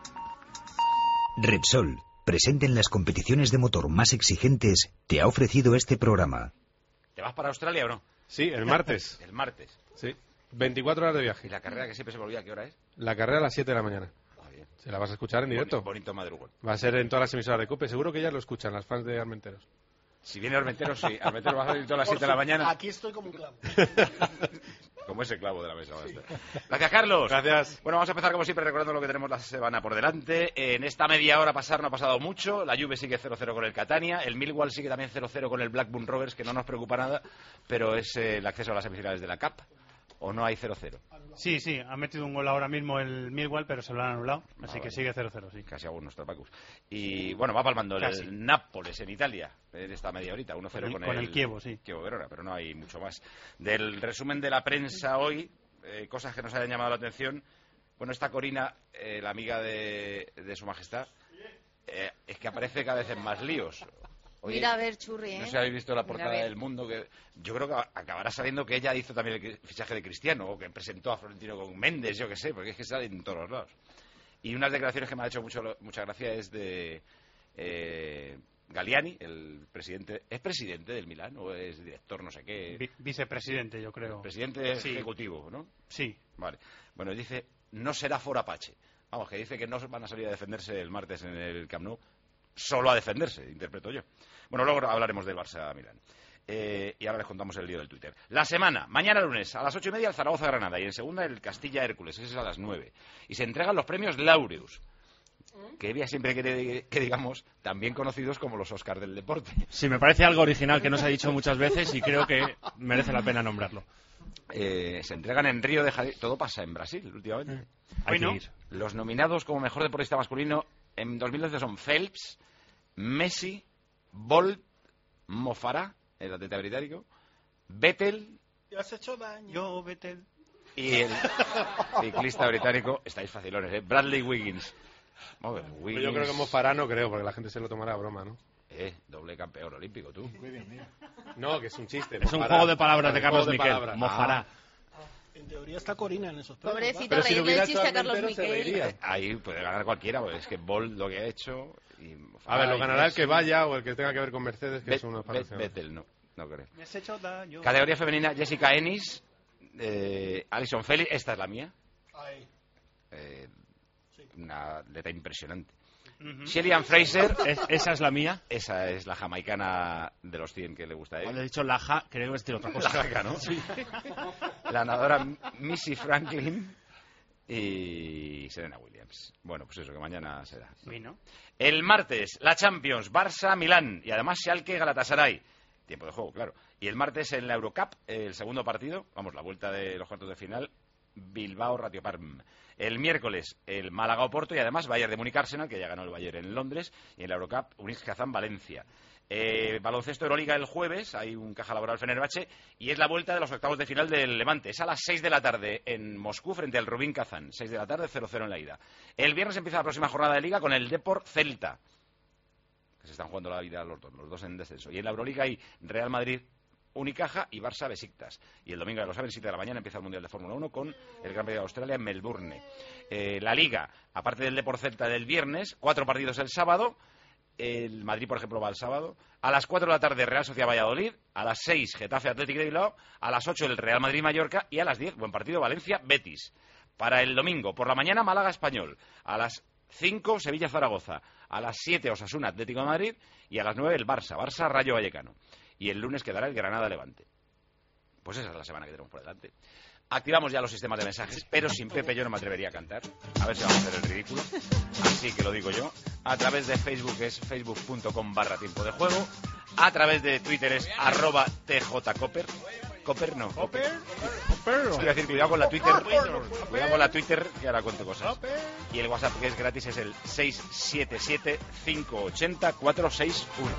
Repsol, presente en las competiciones de motor más exigentes, te ha ofrecido este programa. ¿Te vas para Australia o no? Sí, el martes. El martes. Sí. veinticuatro horas de viaje. ¿Y la carrera, que siempre se me olvida qué hora es? La carrera a las siete de la mañana. Ah, bien. Se la vas a escuchar en directo. Bonito madrugón. Va a ser en todas las emisoras de COPE. Seguro que ya lo escuchan las fans de Armenteros. Si viene Armenteros, sí. Armenteros va a salir todas las siete de la mañana. Aquí estoy como un clavo. Como ese clavo de la mesa. Gracias, Carlos. Gracias. Bueno, vamos a empezar como siempre recordando lo que tenemos la semana por delante. En esta media hora pasar no ha pasado mucho. La Juve sigue cero cero con el Catania. El Millwall sigue también cero cero con el Blackburn Rovers, que no nos preocupa nada, pero es eh, el acceso a las semifinales de la C A P. ¿O no hay cero cero? Sí, sí, ha metido un gol ahora mismo el Millwall, pero se lo han anulado, así Ah, que vale. sigue cero cero, sí. Casi hago nuestro Pacus. Y bueno, va palmando el Casi. Nápoles en Italia, en esta media horita, uno cero Con con, el- con el Chievo, sí. Chievo Verona, pero no hay mucho más. Del resumen de la prensa hoy, eh, cosas que nos hayan llamado la atención. Bueno, esta Corina, eh, la amiga de, de Su Majestad, eh, es que aparece cada vez en más líos. Oye, Mira a ver, Churri, ¿eh? no sé si habéis visto la Mira, portada a ver. del Mundo, que yo creo que acabará saliendo que ella hizo también el fichaje de Cristiano, o que presentó a Florentino con Méndez, yo qué sé, porque es que sale en todos los lados. Y unas declaraciones que me ha hecho mucho, mucha gracia es de eh, Galliani, el presidente. ¿Es presidente del Milán o es director no sé qué? Vi- vicepresidente, yo creo. Presidente Sí. ejecutivo, ¿no? Sí. Vale. Bueno, dice, no será Forapache. Vamos, que dice que no van a salir a defenderse el martes en el Camp Nou, solo a defenderse, interpreto yo. Bueno, luego hablaremos del Barça-Milán. Eh, y ahora les contamos el lío del Twitter. La semana, mañana lunes, a las ocho y media el Zaragoza-Granada, y en segunda el Castilla-Hércules, ese es a las nueve. Y se entregan los premios Laureus, que ella siempre quiere que digamos, también conocidos como los Oscars del deporte. Sí, me parece algo original que no se ha dicho muchas veces y creo que merece la pena nombrarlo. Eh, se entregan en Río de Janeiro. Todo pasa en Brasil últimamente. Hay que ir. Los nominados como mejor deportista masculino en dos mil doce son Phelps, Messi, Bolt, Mo Farah, el atleta británico, Vettel Te has hecho daño. Yo, Vettel. y el ciclista británico, estáis facilones, ¿eh? Bradley Wiggins. Vamos a ver, Wiggins. Yo creo que Mo Farah no creo, porque la gente se lo tomará a broma, ¿no? Eh, doble campeón olímpico, tú. No, que es un chiste. Es Mo un Farah. juego de palabras de Un Carlos juego de Miquel. palabras. Mo Farah. En teoría está Corina en esos premios. Pobrecito, Pero si reírle lo hubiera el chiste hecho a Carlos Armentero, se Miquel. reiría. Ahí puede ganar cualquiera, pues es que Bolt lo que ha hecho. Y Mo A Farah ver, lo y ganará el que Messi. vaya o el que tenga que ver con Mercedes, que Bet- es uno Bet- Vettel, no, no creo. Me has hecho daño. Categoría femenina, Jessica Ennis, eh, Alison Felix, esta es la mía. Ahí. Eh, una atleta impresionante. Ujú. Shelley Fraser, Es- esa es la mía. esa es la jamaicana de los cien que le gusta a él. Cuando he dicho la ja, creo que es decir otra La cosa. jaca, ¿no? La nadadora Missy Franklin y Serena Williams. Bueno, pues eso, que mañana será. Bueno. El martes, la Champions, Barça-Milán y además Schalke-Galatasaray. Tiempo de juego, claro. Y el martes en la Eurocup, el segundo partido, vamos, la vuelta de los cuartos de final, Bilbao-Ratio Parm. El miércoles, el Málaga-Oporto y además Bayern de Múnich-Arsenal, que ya ganó el Bayern en Londres, y en la Eurocup, Unics-Kazán-Valencia. Eh, baloncesto Euroliga el jueves, hay un caja laboral Fenerbahce, y es la vuelta de los octavos de final del Levante. Es a las seis de la tarde en Moscú frente al Rubin Kazán. seis de la tarde, cero cero en la ida. El viernes empieza la próxima jornada de Liga con el Depor Celta, que se están jugando la vida los dos, los dos en descenso. Y en la Euroliga hay Real Madrid Unicaja y Barça Besiktas. Y el domingo, ya lo saben, siete de la mañana empieza el Mundial de Fórmula uno con el Gran Premio de Australia en Melbourne. Eh, la Liga, aparte del Depor Celta del viernes, cuatro partidos el sábado. El Madrid, por ejemplo, va el sábado. A las cuatro de la tarde, Real Sociedad Valladolid. A las seis, Getafe Atlético de Bilbao. A las ocho, el Real Madrid Mallorca. Y a las diez, buen partido, Valencia Betis. Para el domingo, por la mañana, Málaga Español. A las cinco, Sevilla Zaragoza. A las siete, Osasuna Atlético de Madrid. Y a las nueve, el Barça. Barça Rayo Vallecano. Y el lunes quedará el Granada Levante. Pues esa es la semana que tenemos por delante. Activamos ya los sistemas de mensajes, pero sin Pepe yo no me atrevería a cantar. A ver si vamos a hacer el ridículo. Así que lo digo yo. A través de Facebook es facebook.com barra tiempo de juego. A través de Twitter es arroba tjcoper. Coper no. Coper. Quiero decir, cuidado con la Twitter. Cuidado con la Twitter, que ahora cuento cosas. Y el WhatsApp que es gratis es el seis siete siete, cinco ocho cero, cuatro seis uno.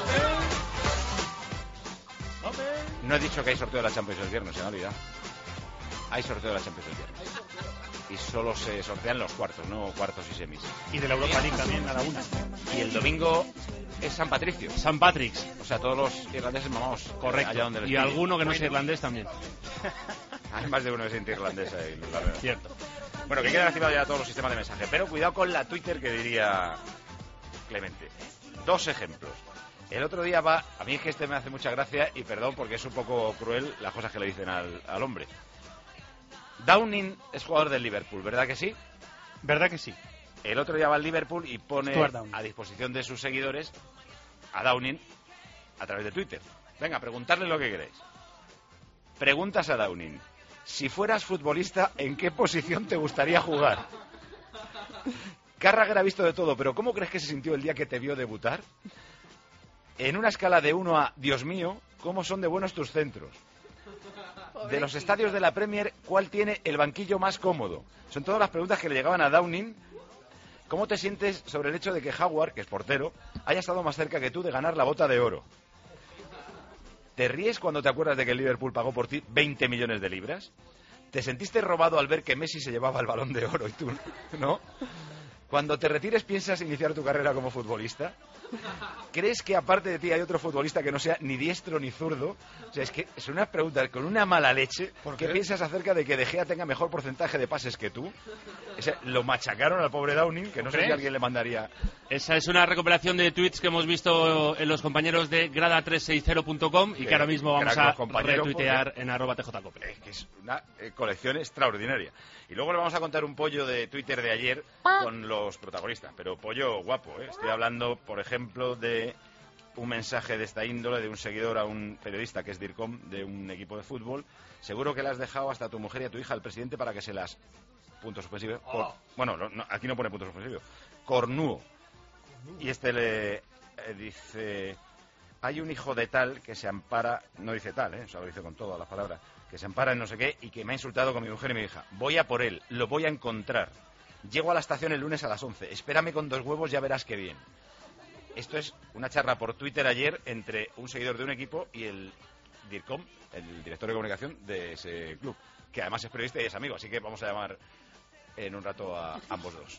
No he dicho que hay sorteo de la Champions el viernes, se me ha olvidado. Hay sorteo de la Champions el viernes. Y solo se sortean los cuartos, no cuartos y semis. Y de la Europa League también a la una. Y el domingo es San Patricio. San Patrick's. O sea, todos los irlandeses mamamos. Correcto. Allá donde les Y pille. alguno que no sea irlandés también. Hay más de uno que siente irlandés ahí. en la red. Cierto. Bueno, que quedan activados ya todos los sistemas de mensaje. Pero cuidado con la Twitter que diría Clemente. Dos ejemplos. El otro día va... A mí es que este me hace mucha gracia y perdón porque es un poco cruel las cosas que le dicen al, al hombre. Downing es jugador del Liverpool, ¿verdad que sí? ¿Verdad que sí? El otro día va al Liverpool y pone Stuart Downing. a disposición de sus seguidores a Downing a través de Twitter. Venga, preguntarle lo que queréis. Preguntas a Downing. Si fueras futbolista, ¿en qué posición te gustaría jugar? Carragher ha visto de todo, pero ¿cómo crees que se sintió el día que te vio debutar? En una escala de uno a Dios mío, ¿cómo son de buenos tus centros? de los estadios de la Premier, ¿cuál tiene el banquillo más cómodo? Son todas las preguntas que le llegaban a Downing. ¿Cómo te sientes sobre el hecho de que Howard, que es portero, haya estado más cerca que tú de ganar la bota de oro? ¿Te ríes cuando te acuerdas de que el Liverpool pagó por ti veinte millones de libras? ¿Te sentiste robado al ver que Messi se llevaba el Balón de Oro y tú no? Cuando te retires, ¿piensas iniciar tu carrera como futbolista? ¿Crees que aparte de ti hay otro futbolista que no sea ni diestro ni zurdo? O sea, es que son unas preguntas con una mala leche. ¿Por qué piensas acerca de que De Gea tenga mejor porcentaje de pases que tú? O sea, lo machacaron al pobre Downing, que no sé si alguien le mandaría. Esa es una recopilación de tweets que hemos visto en los compañeros de grada trescientos sesenta punto com y que ahora mismo vamos a retuitear en arroba tjcope. Es que es una eh, colección extraordinaria. Y luego le vamos a contar un pollo de Twitter de ayer con los protagonistas, pero pollo guapo, ¿eh? Estoy hablando, por ejemplo, de un mensaje de esta índole de un seguidor a un periodista que es DIRCOM de un equipo de fútbol. Seguro que le has dejado hasta a tu mujer y a tu hija al presidente para que se las... Puntos suspensivos. Cor... Bueno, no, aquí no pone puntos suspensivos. Cornuo. Y este le eh, dice... Hay un hijo de tal que se ampara... No dice tal, ¿eh? O sea, lo dice con todas las palabras. Que se ampara en no sé qué y que me ha insultado con mi mujer y mi hija. Voy a por él. Lo voy a encontrar. Llego a la estación el lunes a las once. Espérame con dos huevos, ya verás qué bien. Esto es una charla por Twitter ayer entre un seguidor de un equipo y el DIRCOM, el director de comunicación de ese club, que además es periodista y es amigo, así que vamos a llamar en un rato a ambos dos.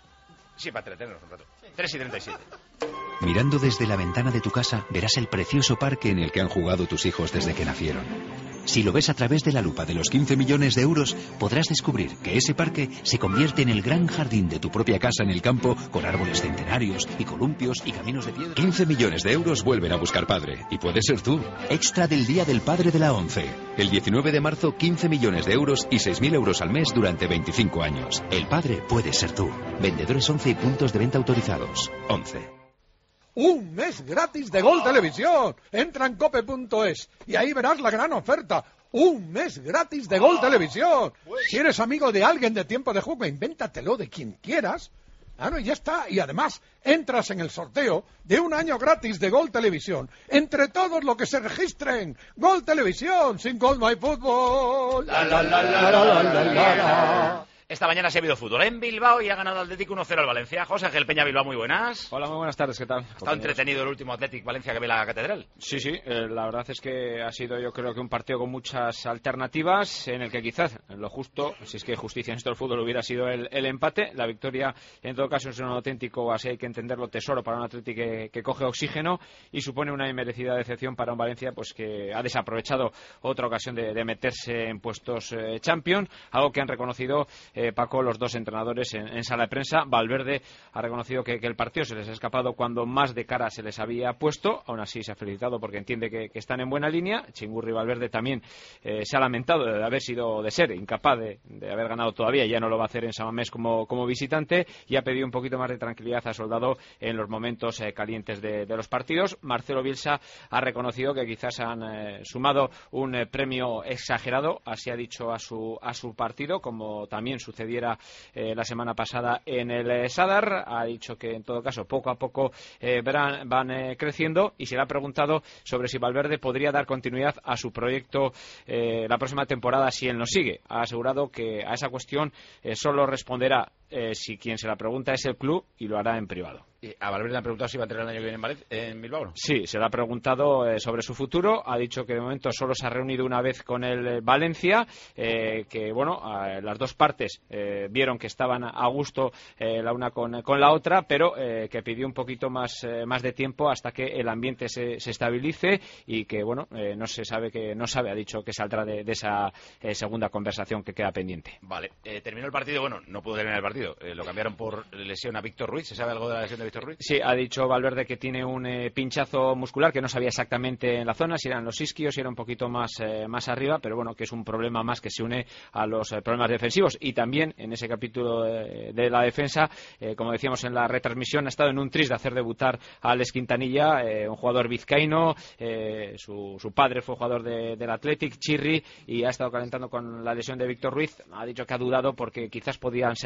Sí, para entretenernos un rato. tres y treinta y siete. Mirando desde la ventana de tu casa, verás el precioso parque en el que han jugado tus hijos desde que nacieron. Si lo ves a través de la lupa de los quince millones de euros, podrás descubrir que ese parque se convierte en el gran jardín de tu propia casa en el campo, con árboles centenarios y columpios y caminos de piedra. quince millones de euros vuelven a buscar padre, y puede ser tú. Extra del Día del Padre de la ONCE. El diecinueve de marzo, quince millones de euros y seis mil euros al mes durante veinticinco años. El padre puede ser tú. Vendedores ONCE y puntos de venta autorizados. ONCE. Un mes gratis de Gol Televisión. Entra en cope punto es y ahí verás la gran oferta. Un mes gratis de Gol Televisión. Si eres amigo de alguien de Tiempo de Juego, invéntatelo de quien quieras. Ah, no, y ya está. Y además, entras en el sorteo de un año gratis de Gol Televisión. Entre todos los que se registren. Gol Televisión. Sin gol no hay fútbol. La, la, la, la, la, la, la, la. Esta mañana se ha habido fútbol en Bilbao y ha ganado Atlético uno cero al Valencia. José Ángel Peña, Bilbao, muy buenas. Hola, muy buenas tardes, ¿qué tal? ¿Ha estado entretenido el último Atlético Valencia que ve la catedral? Sí, sí, eh, la verdad es que ha sido, yo creo que un partido con muchas alternativas, en el que quizás lo justo, si es que justicia en esto del fútbol, hubiera sido el, el empate. La victoria, en todo caso, es un auténtico, así hay que entenderlo, tesoro para un Atlético que, que coge oxígeno y supone una inmerecida decepción para un Valencia pues que ha desaprovechado otra ocasión de, de meterse en puestos eh, Champions, algo que han reconocido eh, Paco, los dos entrenadores en, en sala de prensa. Valverde ha reconocido que, que el partido se les ha escapado cuando más de cara se les había puesto. Aún así se ha felicitado porque entiende que, que están en buena línea. Chingurri Valverde también eh, se ha lamentado de haber sido, de ser incapaz de, de haber ganado todavía. Ya no lo va a hacer en San Mamés como, como visitante y ha pedido un poquito más de tranquilidad a Soldado en los momentos eh, calientes de, de los partidos. Marcelo Bielsa ha reconocido que quizás han eh, sumado un eh, premio exagerado, así ha dicho, a su, a su partido, como también sucediera Eh, la semana pasada en el eh, Sadar. Ha dicho que en todo caso poco a poco eh, verán, van eh, creciendo y se le ha preguntado sobre si Valverde podría dar continuidad a su proyecto eh, la próxima temporada si él no sigue. Ha asegurado que a esa cuestión eh, solo responderá eh, si quien se la pregunta es el club y lo hará en privado. ¿Y a Valverde le han preguntado si va a entrenar el año que viene en, Valencia, en Bilbao, ¿no? Sí, se le ha preguntado eh, sobre su futuro. Ha dicho que de momento solo se ha reunido una vez con el Valencia, eh, que bueno, eh, las dos partes eh, vieron que estaban a gusto eh, la una con, con la otra, pero eh, que pidió un poquito más, eh, más de tiempo hasta que el ambiente se, se estabilice y que bueno, eh, no se sabe que no sabe, ha dicho que saldrá de, de esa eh, segunda conversación que queda pendiente. Vale, eh, terminó el partido, bueno, no pudo terminar el partido, eh, lo cambiaron por lesión a Víctor Ruiz. ¿Se sabe algo de la lesión de Víctor Ruiz? Sí, ha dicho Valverde que tiene un eh, pinchazo muscular, que no sabía exactamente en la zona, si eran los isquios, si era un poquito más, eh, más arriba, pero bueno, que es un problema más que se une a los eh, problemas defensivos. Y también en ese capítulo eh, de la defensa, eh, como decíamos en la retransmisión, ha estado en un tris de hacer debutar a Alex Quintanilla, eh, un jugador vizcaíno, eh, su, su padre fue jugador de, del Athletic, Chirri, y ha estado calentando con la lesión de Víctor Ruiz. Ha dicho que ha dudado porque quizás podían ser muchos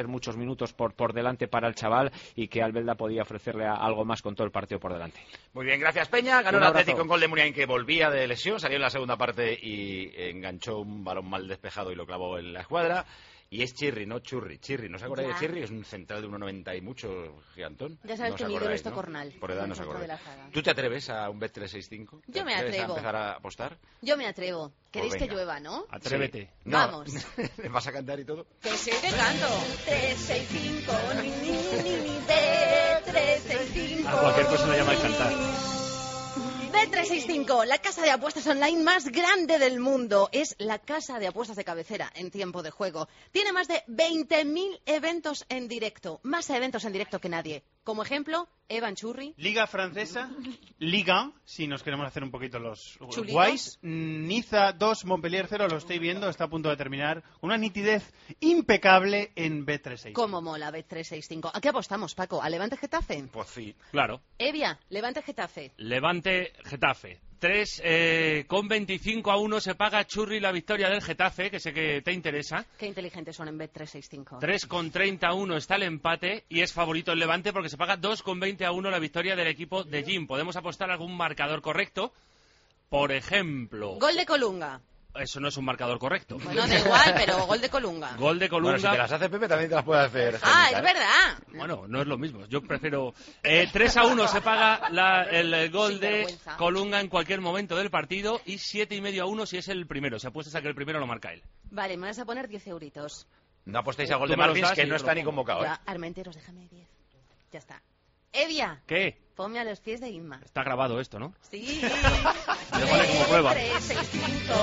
minutos por, por delante para el chaval y que Albelda podía ofrecerle a, algo más con todo el partido por delante. Muy bien, gracias Peña. Ganó Un el abrazo. Atlético con gol de Muniain, que volvía de lesión, salió en la segunda parte y enganchó un balón mal despejado y lo clavó en la escuadra. Y es Chirri, no Churri. Chirri, ¿no se acuerda Ya. de Chirri? Es un central de uno noventa y mucho, gigantón. Ya sabes No que os mi ídolo acordáis, es ¿no? Tocornal. Por edad no os Dentro de acordáis. la saga. ¿Tú te atreves a un Bet trescientos sesenta y cinco? Yo me ¿Te atreves atrevo. a empezar a apostar? Yo me atrevo. ¿Queréis Pues que venga. llueva, no? Atrévete. Sí. No. Vamos. ¿Vas a cantar y todo? Que sí, que canto. tres seis cinco, ni, ni, ni, ni, B tres seis cinco. A cualquier cosa le llamáis cantar. B trescientos sesenta y cinco, la casa de apuestas online más grande del mundo. Es la casa de apuestas de cabecera en tiempo de juego. Tiene más de veinte mil eventos en directo. Más eventos en directo que nadie. Como ejemplo, Evan Churri. Liga francesa, Liga, si nos queremos hacer un poquito los Chulitos. guays. Niza dos, Montpellier cero, lo estoy viendo, está a punto de terminar. Una nitidez impecable en B trescientos sesenta y cinco. ¿Cómo mola B trescientos sesenta y cinco? ¿A qué apostamos, Paco? ¿A Levante Getafe? Pues sí. Claro. Evia, Levante Getafe. Levante Getafe. tres eh, con veinticinco a uno se paga Churri la victoria del Getafe, que sé que te interesa. Qué inteligentes son en B trescientos sesenta y cinco. tres con treinta a uno está el empate y es favorito el Levante porque se paga dos con veinte a uno la victoria del equipo de Jim. Podemos apostar algún marcador correcto. Por ejemplo... Gol de Colunga. Eso no es un marcador correcto. Bueno, da igual, pero gol de Colunga. Gol de Colunga. Bueno, si te las hace Pepe, también te las puede hacer Ah, Jaimita, es ¿eh? verdad. Bueno, no es lo mismo. Yo prefiero... Eh, tres a uno se paga la- el, el gol Sin de vergüenza. Colunga en cualquier momento del partido y siete y medio a uno si es el primero. Si apuestas a que el primero lo marca él. Vale, me vas a poner diez euritos. No apostéis a gol Tú de me los Martins, das que y no yo está lo ni pongo. convocado, ¿eh? Ya, Armenteros, déjame diez. Ya está. Evia, ¿Qué? ponme a los pies de Inma. Está grabado esto, ¿no? Sí. Lo pone como prueba. tres seis cinco.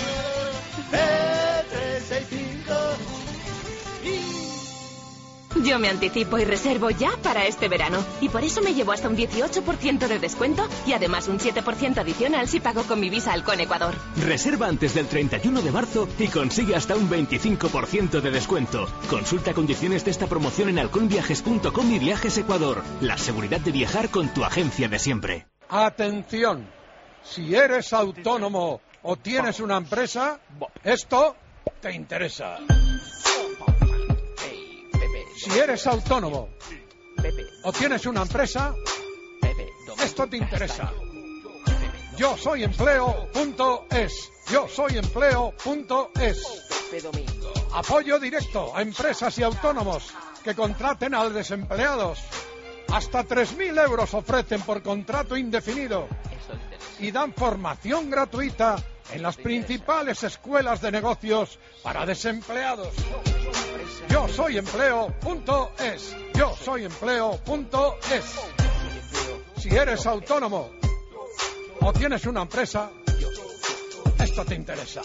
Yo me anticipo y reservo ya para este verano. Y por eso me llevo hasta un dieciocho por ciento de descuento y además un siete por ciento adicional si pago con mi Visa Halcón Ecuador. Reserva antes del treinta y uno de marzo y consigue hasta un veinticinco por ciento de descuento. Consulta condiciones de esta promoción en halcón viajes punto com y Viajes Ecuador. La seguridad de viajar con tu agencia de siempre. Atención, si eres autónomo o tienes una empresa, esto te interesa. Si eres autónomo o tienes una empresa, esto te interesa. Yo soy empleo punto es. Yo soy empleo punto es. Apoyo directo a empresas y autónomos que contraten a desempleados. Hasta tres mil euros ofrecen por contrato indefinido y dan formación gratuita en las principales escuelas de negocios para desempleados. Yo soy empleo punto es. Yo soy empleo punto es. Si eres autónomo o tienes una empresa, esto te interesa.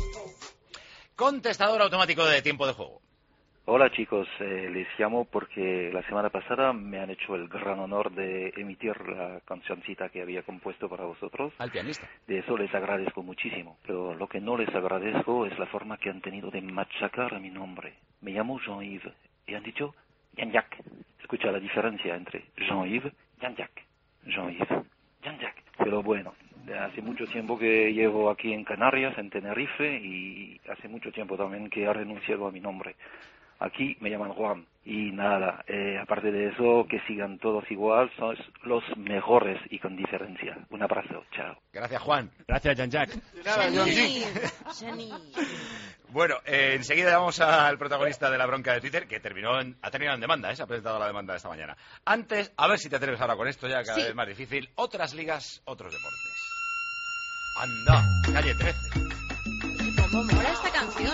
Contestador automático de tiempo de juego. Hola chicos, eh, les llamo porque la semana pasada me han hecho el gran honor de emitir la cancioncita que había compuesto para vosotros. Al pianista. De eso les agradezco muchísimo. Pero lo que no les agradezco es la forma que han tenido de machacar a mi nombre. Me llamo Jean-Yves y han dicho Jean-Jacques. Escucha la diferencia entre Jean-Yves y Jean-Jacques. Jean-Yves, Jean-Jacques. Pero bueno, hace mucho tiempo que llevo aquí en Canarias, en Tenerife, y hace mucho tiempo también que he renunciado a mi nombre. Aquí me llaman Juan. Y nada, eh, aparte de eso, que sigan todos igual, son los mejores y con diferencia. Un abrazo, chao. Gracias, Juan. Gracias, Jean-Jacques. Geni. Geni. Bueno, eh, enseguida vamos al protagonista de la bronca de Twitter, que terminó en- ha terminado en demanda, ¿eh? Se ha presentado la demanda esta mañana. Antes, a ver si te atreves ahora con esto, ya cada Sí. vez más difícil. Otras ligas, otros deportes. Anda, calle trece. ¿Cómo mola esta canción?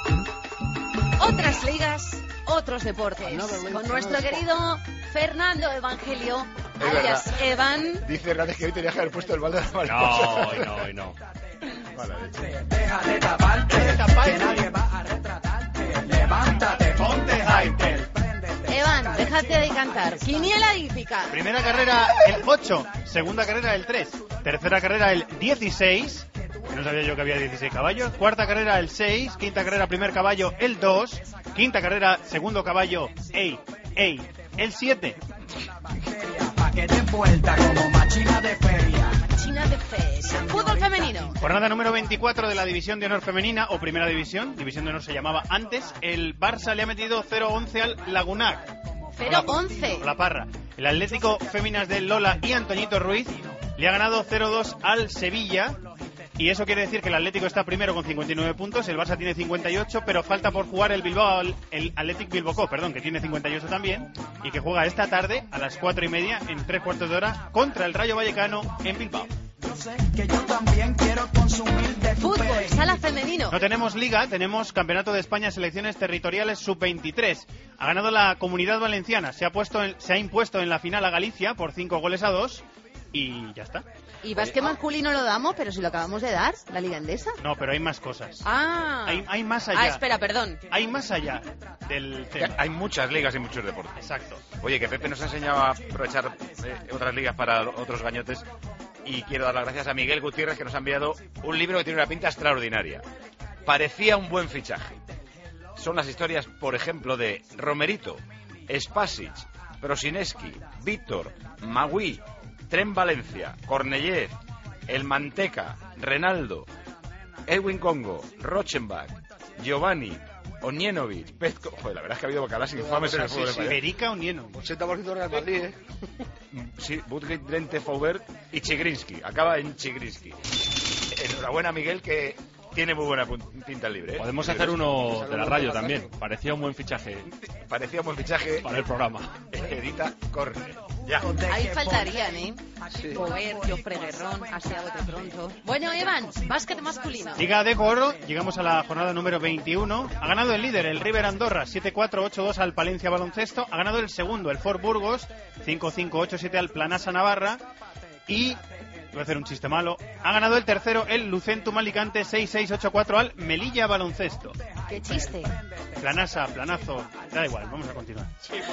Otras ligas, otros deportes. Con nuestro querido Fernando Evangelio, Es alias verdad. Evan. Dice Hernández que hoy tenía que haber puesto el balde de la No, mariposa. hoy no, hoy no. Vale, Deja de taparte, que nadie va a retratarte. Levántate, ponte hyper. Evan, déjate de cantar. Quiniela hípica. Primera carrera el ocho, segunda carrera el tres, tercera carrera el dieciséis, que no sabía yo que había dieciséis caballos, cuarta carrera el seis, quinta carrera primer caballo el dos, quinta carrera segundo caballo ey, ey, el siete. pa' que den vuelta como machina de feria. China de Feria. Fútbol femenino. Jornada número veinticuatro de la División de Honor Femenina, o Primera División. División de Honor se llamaba antes. El Barça le ha metido cero once al Lagunac. cero once. La Parra. El Atlético Féminas de Lola y Antoñito Ruiz le ha ganado cero dos al Sevilla. Y eso quiere decir que el Atlético está primero con cincuenta y nueve puntos, el Barça tiene cincuenta y ocho, pero falta por jugar el Bilbao, el Athletic Bilbao, perdón, que tiene cincuenta y ocho también, y que juega esta tarde a las cuatro y media, en tres cuartos de hora, contra el Rayo Vallecano en Bilbao. Que yo también quiero consumir de tu Fútbol, perejil. sala femenino. No tenemos Liga, tenemos Campeonato de España Selecciones Territoriales sub veintitrés. Ha ganado la Comunidad Valenciana, se ha, puesto en- se ha impuesto en la final a Galicia por cinco goles a dos y ya está. Y básquet masculino lo damos, pero si lo acabamos de dar, la Liga Endesa. No, pero hay más cosas. Ah. Hay, hay más allá. Ah, espera, perdón. Hay más allá del tema. Hay muchas ligas y muchos deportes. Exacto. Oye, que Pepe nos ha enseñado a aprovechar eh, otras ligas para otros gañotes. Y quiero dar las gracias a Miguel Gutiérrez, que nos ha enviado un libro que tiene una pinta extraordinaria. Parecía un buen fichaje. Son las historias, por ejemplo, de Romerito, Spasic, Prosineski, Víctor, Magui, Tren Valencia, Cornellez, El Manteca, Renaldo, Edwin Congo, Rochenbach, Giovanni, Onienovic, Petko... Joder, la verdad es que ha habido bacalas infames en el fútbol español. Verica Onieno. ochenta por ciento Real Madrid, ¿eh? Sí, Budgeit, Drente, Faubert y Chigrinsky. Acaba en Chigrinsky. Enhorabuena, Miguel, que tiene muy buena pun- pinta el libre, ¿eh? Podemos hacer uno de la radio también. Parecía un buen fichaje Parecía un buen fichaje. para el programa. Edita, corre. Ya. Ahí faltarían, ¿eh? Boer, Jofre Guerrón, Asia Bote Pronto. Bueno, Evan, básquet masculino. Liga de Coro, llegamos a la jornada número veintiuno. Ha ganado el líder, el River Andorra, siete cuatro, ocho dos al Palencia Baloncesto. Ha ganado el segundo, el Fort Burgos, cinco cinco, ocho siete al Planasa Navarra. Y, voy a hacer un chiste malo, ha ganado el tercero, el Lucentum Alicante, seis seis, ocho cuatro al Melilla Baloncesto. Qué chiste. Planasa, planazo, da igual, vamos a continuar.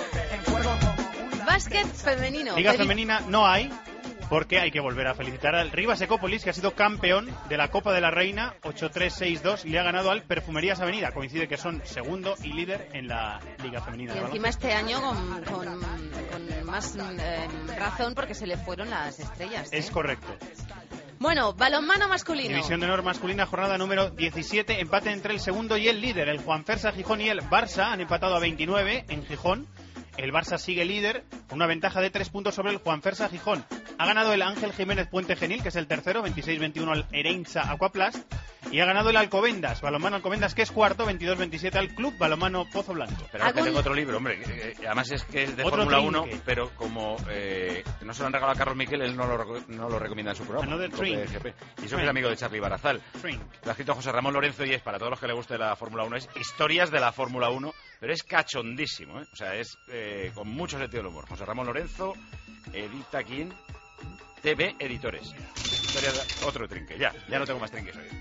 Básquet femenino. Liga Feliz- femenina no hay, porque hay que volver a felicitar al Rivas Ecópolis, que ha sido campeón de la Copa de la Reina, ocho tres, seis dos, le ha ganado al Perfumerías Avenida. Coincide que son segundo y líder en la Liga Femenina. Y de encima este año con, con, con más eh, razón porque se le fueron las estrellas. ¿eh? Es correcto. Bueno, balonmano masculino. División de honor masculina, jornada número diecisiete, empate entre el segundo y el líder. El Juanfersa Gijón y el Barça han empatado a veintinueve en Gijón. El Barça sigue líder con una ventaja de tres puntos sobre el Juanfersa Gijón. Ha ganado el Ángel Jiménez Puente Genil, que es el tercero, veintiséis veintiuno al Ereinza Aquaplast. Y ha ganado el Alcobendas, balonmano Alcobendas, que es cuarto, veintidós veintisiete al Club Balonmano Pozo Blanco. Pero es que tengo otro libro, hombre. que, eh, además es que es de Otro Fórmula uno, trinque. pero como eh, no se lo han regalado a Carlos Miquel, él no lo, reco- no lo recomienda en su programa. Another Cope drink. G P. Y eso que es Drink. amigo de Charlie Barazal. Drink. Lo ha escrito José Ramón Lorenzo y es, para todos los que le guste la Fórmula uno, es historias de la Fórmula uno, pero es cachondísimo, ¿eh? O sea, es eh, con mucho sentido del humor. José Ramón Lorenzo, edita aquí en T V Editores. Historias de- otro trinque, ya, ya no tengo más trinques hoy.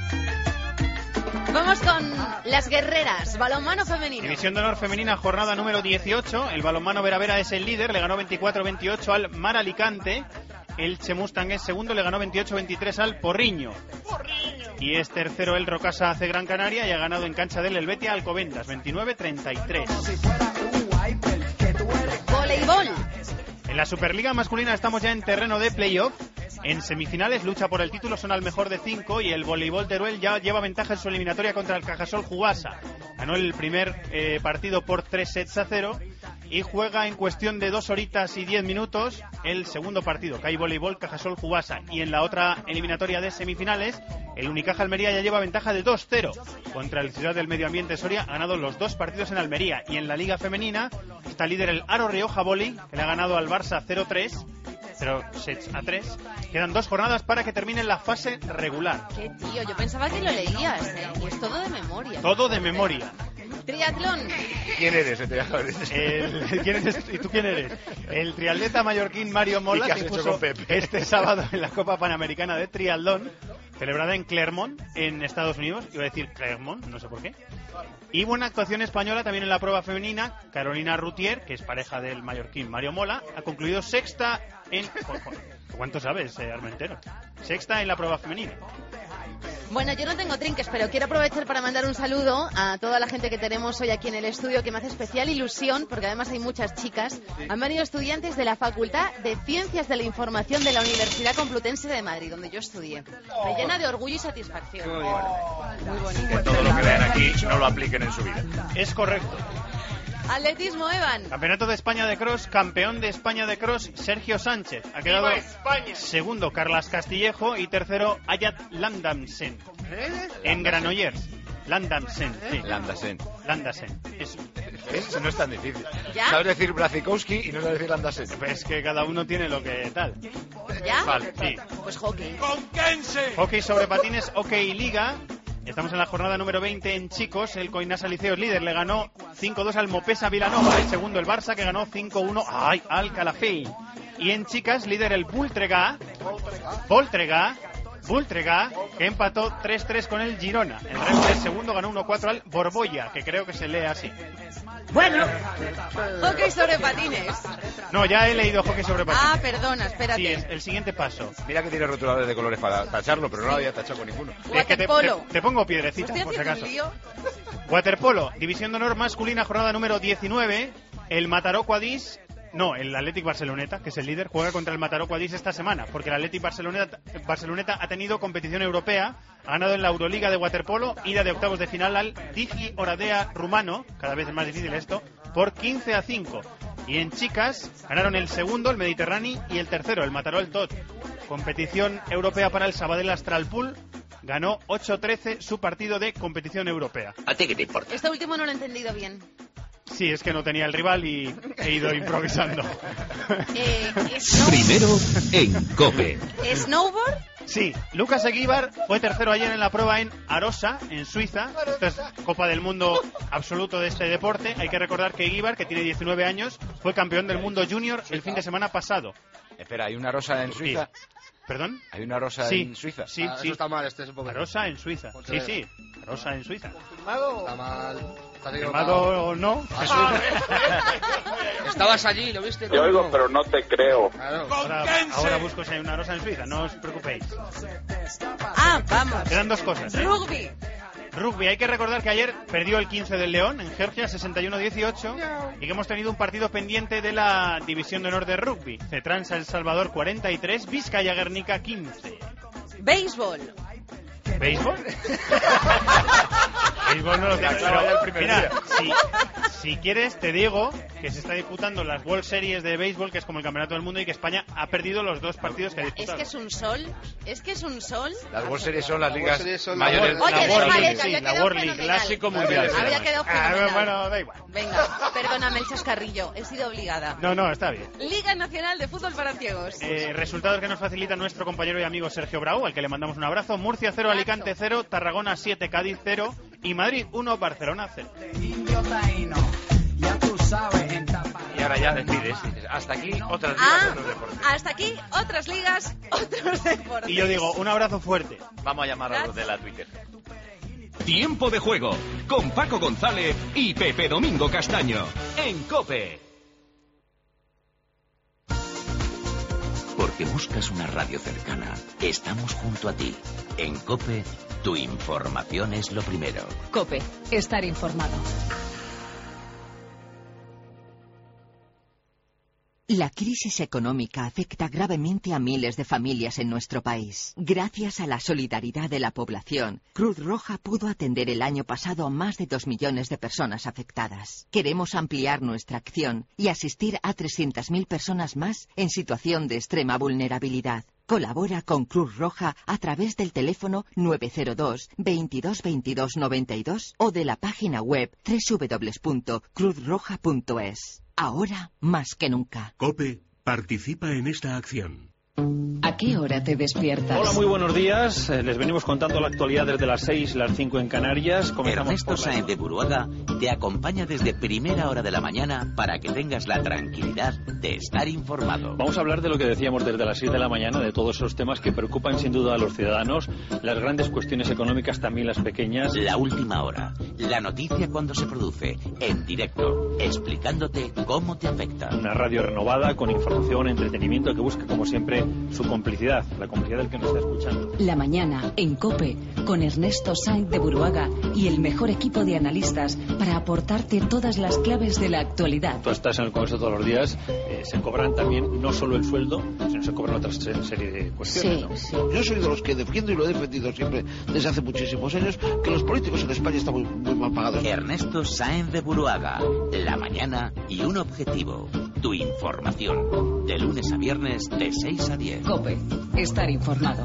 Vamos con las guerreras, balonmano femenino. División de honor femenina, jornada número dieciocho. El balonmano Vera Vera es el líder, le ganó veinticuatro veintiocho al Mar Alicante. El Che Mustang es segundo, le ganó veintiocho veintitrés al Porriño. Y es tercero el Rocasa C Gran Canaria y ha ganado en cancha del Helvetia Alcobendas, veintinueve treinta y tres. Voleibol. En la Superliga masculina estamos ya en terreno de playoff. En semifinales, lucha por el título, son al mejor de cinco y el voleibol Teruel ya lleva ventaja en su eliminatoria contra el Cajasol Jugasa. Ganó el primer eh, partido por tres sets a cero y juega en cuestión de dos horitas y diez minutos el segundo partido, que hay voleibol Cajasol Jugasa. Y en la otra eliminatoria de semifinales, el Unicaja Almería ya lleva ventaja de dos cero contra el Ciudad del Medio Ambiente Soria. Ha ganado los dos partidos en Almería. Y en la Liga Femenina está líder el Aro Rioja Voli, que le ha ganado al Barça cero tres. cero sets a tres. Quedan dos jornadas para que termine la fase regular. Qué tío, yo pensaba que lo leías, ¿eh? Y es todo de memoria. Todo de memoria. Triatlón. ¿Quién eres? Este El, ¿quién eres? ¿Y tú quién eres? El triatleta mallorquín Mario Mola, ¿Y qué has que hecho puso con Pepe? este sábado en la Copa Panamericana de Triatlón, celebrada en Clermont, en Estados Unidos. Iba a decir Clermont, no sé por qué. Y buena actuación española también en la prueba femenina. Carolina Rutier, que es pareja del mallorquín Mario Mola, ha concluido sexta en... ¿Cuánto sabes, eh, Armentero? Sexta en la prueba femenina. Bueno, yo no tengo trinques, pero quiero aprovechar para mandar un saludo a toda la gente que tenemos hoy aquí en el estudio, que me hace especial ilusión, porque además hay muchas chicas. Han venido estudiantes de la Facultad de Ciencias de la Información de la Universidad Complutense de Madrid, donde yo estudié. Me llena de orgullo y satisfacción. Muy bonito. Que todo lo que vean aquí no lo apliquen en su vida. Es correcto. Atletismo, Evan. Campeonato de España de Cross, campeón de España de Cross, Sergio Sánchez. Ha quedado segundo Carlas Castillejo y tercero Ayat Landamsen. En Granollers. Landamsen, sí. Landamsen. Landamsen. Eso. Eso no es tan difícil. ¿Ya? Sabes decir Brazikowski y no sabes decir Landamsen. Pues que cada uno tiene lo que tal. ¿Ya? Vale, sí. Pues hockey. Hockey sobre patines, Hockey Liga. Estamos en la jornada número veinte en chicos. El Coinasa Liceo líder, le ganó cinco dos al Mopesa Vilanova. El segundo el Barça, que ganó cinco uno ¡ay! Al Calafell. Y en chicas, líder el Voltregà. Voltregà. Voltregà, que empató tres tres con el Girona. El resto del segundo ganó uno cuatro al Borbolla, que creo que se lee así. Bueno, hockey sobre patines. No, ya he leído hockey sobre patines. Ah, perdona, espérate. Sí, es el siguiente paso. Mira que tiene rotuladores de colores para tacharlo, pero no lo había tachado con ninguno. Es que te, te, te pongo piedrecitas, Estoy por si haciendo acaso. un lío. Waterpolo, división de honor masculina, jornada número diecinueve. El Mataró Guadix, no, el Athletic Barceloneta, que es el líder, juega contra el Mataró Guadix esta semana, porque el Athletic Barceloneta, Barceloneta ha tenido competición europea, ha ganado en la Euroliga de waterpolo, ida de octavos de final al Digi Oradea rumano, cada vez es más difícil esto, por quince a cinco. Y en chicas ganaron el segundo, el Mediterráneo, y el tercero, el Mataró el Tot. Competición europea para el Sabadell Astralpool, ganó ocho trece su partido de competición europea. ¿A ti qué te importa? Este último no lo he entendido bien. Sí, es que no tenía el rival y he ido improvisando. Eh, ¿snow- Primero en COPE. ¿Snowboard? Sí, Lucas Eguíbar fue tercero ayer en la prueba en Arosa, en Suiza. Esta es Copa del Mundo absoluto de este deporte. Hay que recordar que Eguíbar, que tiene diecinueve años, fue campeón del mundo junior el fin de semana pasado. Espera, ¿hay una rosa en Suiza? ¿Perdón? ¿Hay una rosa Sí, en Suiza? Sí, Ah, sí. eso está mal, este es un poco... Arosa en Suiza. ¿Por Sí, qué? sí. Arosa en Suiza. Está mal. Está Firmado o no. Estabas allí, ¿lo viste? Te oigo, pero no te creo. Ahora, ahora busco si hay una rosa en Suiza, no os preocupéis. Ah, vamos. Quedan dos cosas, ¿eh? Rugby. Rugby, hay que recordar que ayer perdió el quince del León en Georgia, sesenta y uno dieciocho, y que hemos tenido un partido pendiente de la División de Honor de Rugby. Cetransa El Salvador cuarenta y tres, Vizcaya Guernica quince. Béisbol. ¿Béisbol? Béisbol no lo tengo. Claro, ya el Pero, primer mira, día. si, si quieres te digo que se está disputando las World Series de béisbol, que es como el Campeonato del Mundo, y que España ha perdido los dos partidos que ha Es disputado. que es un sol. Es que es un sol. Las World Series son las ligas Series son la mayores. World- Oye, la World déjale, League, que sí, había la quedado World League, fenomenal. clásico mundial. Había quedado Ah, fenomenal. bueno, da igual. Venga, perdóname el chascarrillo. He sido obligada. No, no, está bien. Liga Nacional de Fútbol para Ciegos. Eh, resultados que nos facilita nuestro compañero y amigo Sergio Brau, al que le mandamos un abrazo. Murcia cero, Alicante cero, Tarragona siete, Cádiz cero y Madrid uno, Barcelona cero. Y ahora ya decides, dices, hasta aquí otras ligas, Ah, otros deportes. hasta aquí otras ligas, otros deportes. Y yo digo, un abrazo fuerte. Vamos a llamar a los de la Twitter. Tiempo de juego con Paco González y Pepe Domingo Castaño en COPE. Porque buscas una radio cercana, estamos junto a ti. En COPE, tu información es lo primero. COPE, estar informado. La crisis económica afecta gravemente a miles de familias en nuestro país. Gracias a la solidaridad de la población, Cruz Roja pudo atender el año pasado a más de dos millones de personas afectadas. Queremos ampliar nuestra acción y asistir a trescientas mil personas más en situación de extrema vulnerabilidad. Colabora con Cruz Roja a través del teléfono nueve cero dos, veintidós veintidós noventa y dos o de la página web doble u doble u doble u punto cruz roja punto es. Ahora más que nunca. COPE participa en esta acción. ¿A qué hora te despiertas? Hola, muy buenos días. Eh, les venimos contando la actualidad desde las seis, las cinco en Canarias. Comenzamos Ernesto por la- Sáenz de Buruaga te acompaña desde primera hora de la mañana para que tengas la tranquilidad de estar informado. Vamos a hablar de lo que decíamos desde las seis de la mañana, de todos esos temas que preocupan sin duda a los ciudadanos, las grandes cuestiones económicas, también las pequeñas. La última hora, la noticia cuando se produce, en directo, explicándote cómo te afecta. Una radio renovada, con información, entretenimiento, que busca, como siempre, su complemento complicidad, la complicidad del que nos está escuchando. La mañana en COPE con Ernesto Sainz de Buruaga y el mejor equipo de analistas para aportarte todas las claves de la actualidad. Tú estás en el Congreso todos los días, eh, se cobran también no solo el sueldo, sino se cobran otras serie de cuestiones. Sí, ¿no? sí. Yo soy de los que defiendo y lo he defendido siempre desde hace muchísimos años que los políticos en España están muy, muy mal pagados. Ernesto Sáenz de Buruaga, la mañana y un objetivo, tu información, de lunes a viernes de seis a diez. COPE, estar informado.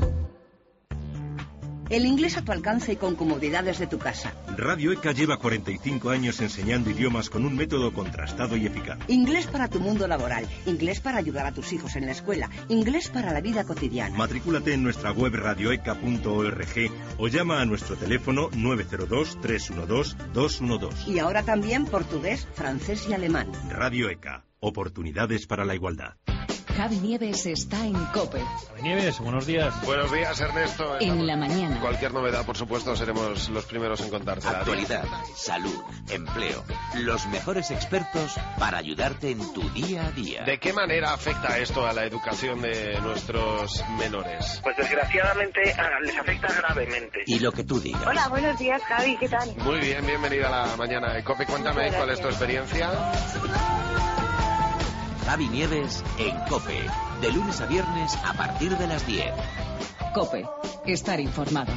El inglés a tu alcance y con comodidades de tu casa. Radio E C A lleva cuarenta y cinco años enseñando idiomas con un método contrastado y eficaz. Inglés para tu mundo laboral, inglés para ayudar a tus hijos en la escuela, inglés para la vida cotidiana. Matricúlate en nuestra web radioeca punto org o llama a nuestro teléfono nueve cero dos, tres uno dos, dos uno dos. Y ahora también portugués, francés y alemán. Radio E C A, oportunidades para la igualdad. Javi Nieves está en COPE. Javi Nieves, buenos días. Buenos días, Ernesto. En la mañana. Cualquier novedad, por supuesto, seremos los primeros en contártela. Actualidad, salud, empleo. Los mejores expertos para ayudarte en tu día a día. ¿De qué manera afecta esto a la educación de nuestros menores? Pues desgraciadamente a- les afecta gravemente. Y lo que tú digas. Hola, buenos días, Javi, ¿qué tal? Muy bien, bienvenida a la mañana de COPE. Cuéntame Muchas cuál es tu gracias. experiencia. Javi Nieves en COPE. De lunes a viernes a partir de las diez. COPE, estar informado.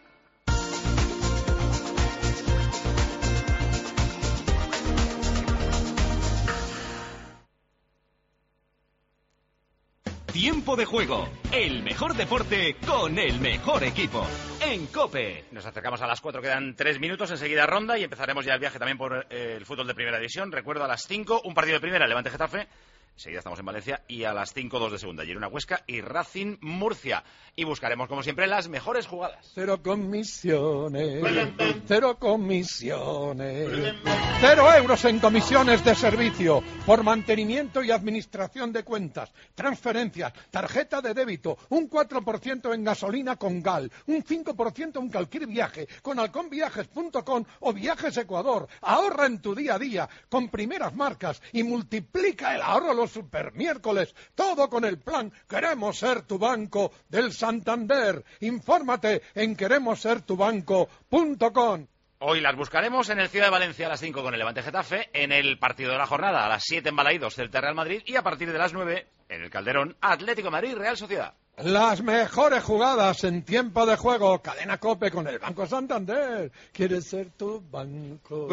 Tiempo de juego, el mejor deporte con el mejor equipo. En COPE. Nos acercamos a las cuatro, quedan tres minutos, enseguida ronda y empezaremos ya el viaje también por eh, el fútbol de primera división. Recuerdo a las cinco, un partido de primera, Levante Getafe. Enseguida estamos en Valencia y a las cinco, dos de segunda. Girona Huesca y Racing Murcia. Y buscaremos, como siempre, las mejores jugadas. Cero comisiones, cero comisiones, cero euros en comisiones de servicio por mantenimiento y administración de cuentas, transferencias, tarjeta de débito, un cuatro por ciento en gasolina con Gal, un cinco por ciento en cualquier viaje, con halcón viajes punto com o Viajes Ecuador. Ahorra en tu día a día con primeras marcas y multiplica el ahorro los supermiércoles. Todo con el plan Queremos Ser Tu Banco del Santander. Infórmate en queremos ser tu banco punto com. Hoy las buscaremos en el Ciudad de Valencia a las cinco con el Levante Getafe, en el partido de la jornada a las siete en Balaídos, Celta Real Madrid, y a partir de las nueve en el Calderón, Atlético de Madrid, Real Sociedad. Las mejores jugadas en tiempo de juego. Cadena COPE con el Banco Santander. ¿Quieres ser tu banco?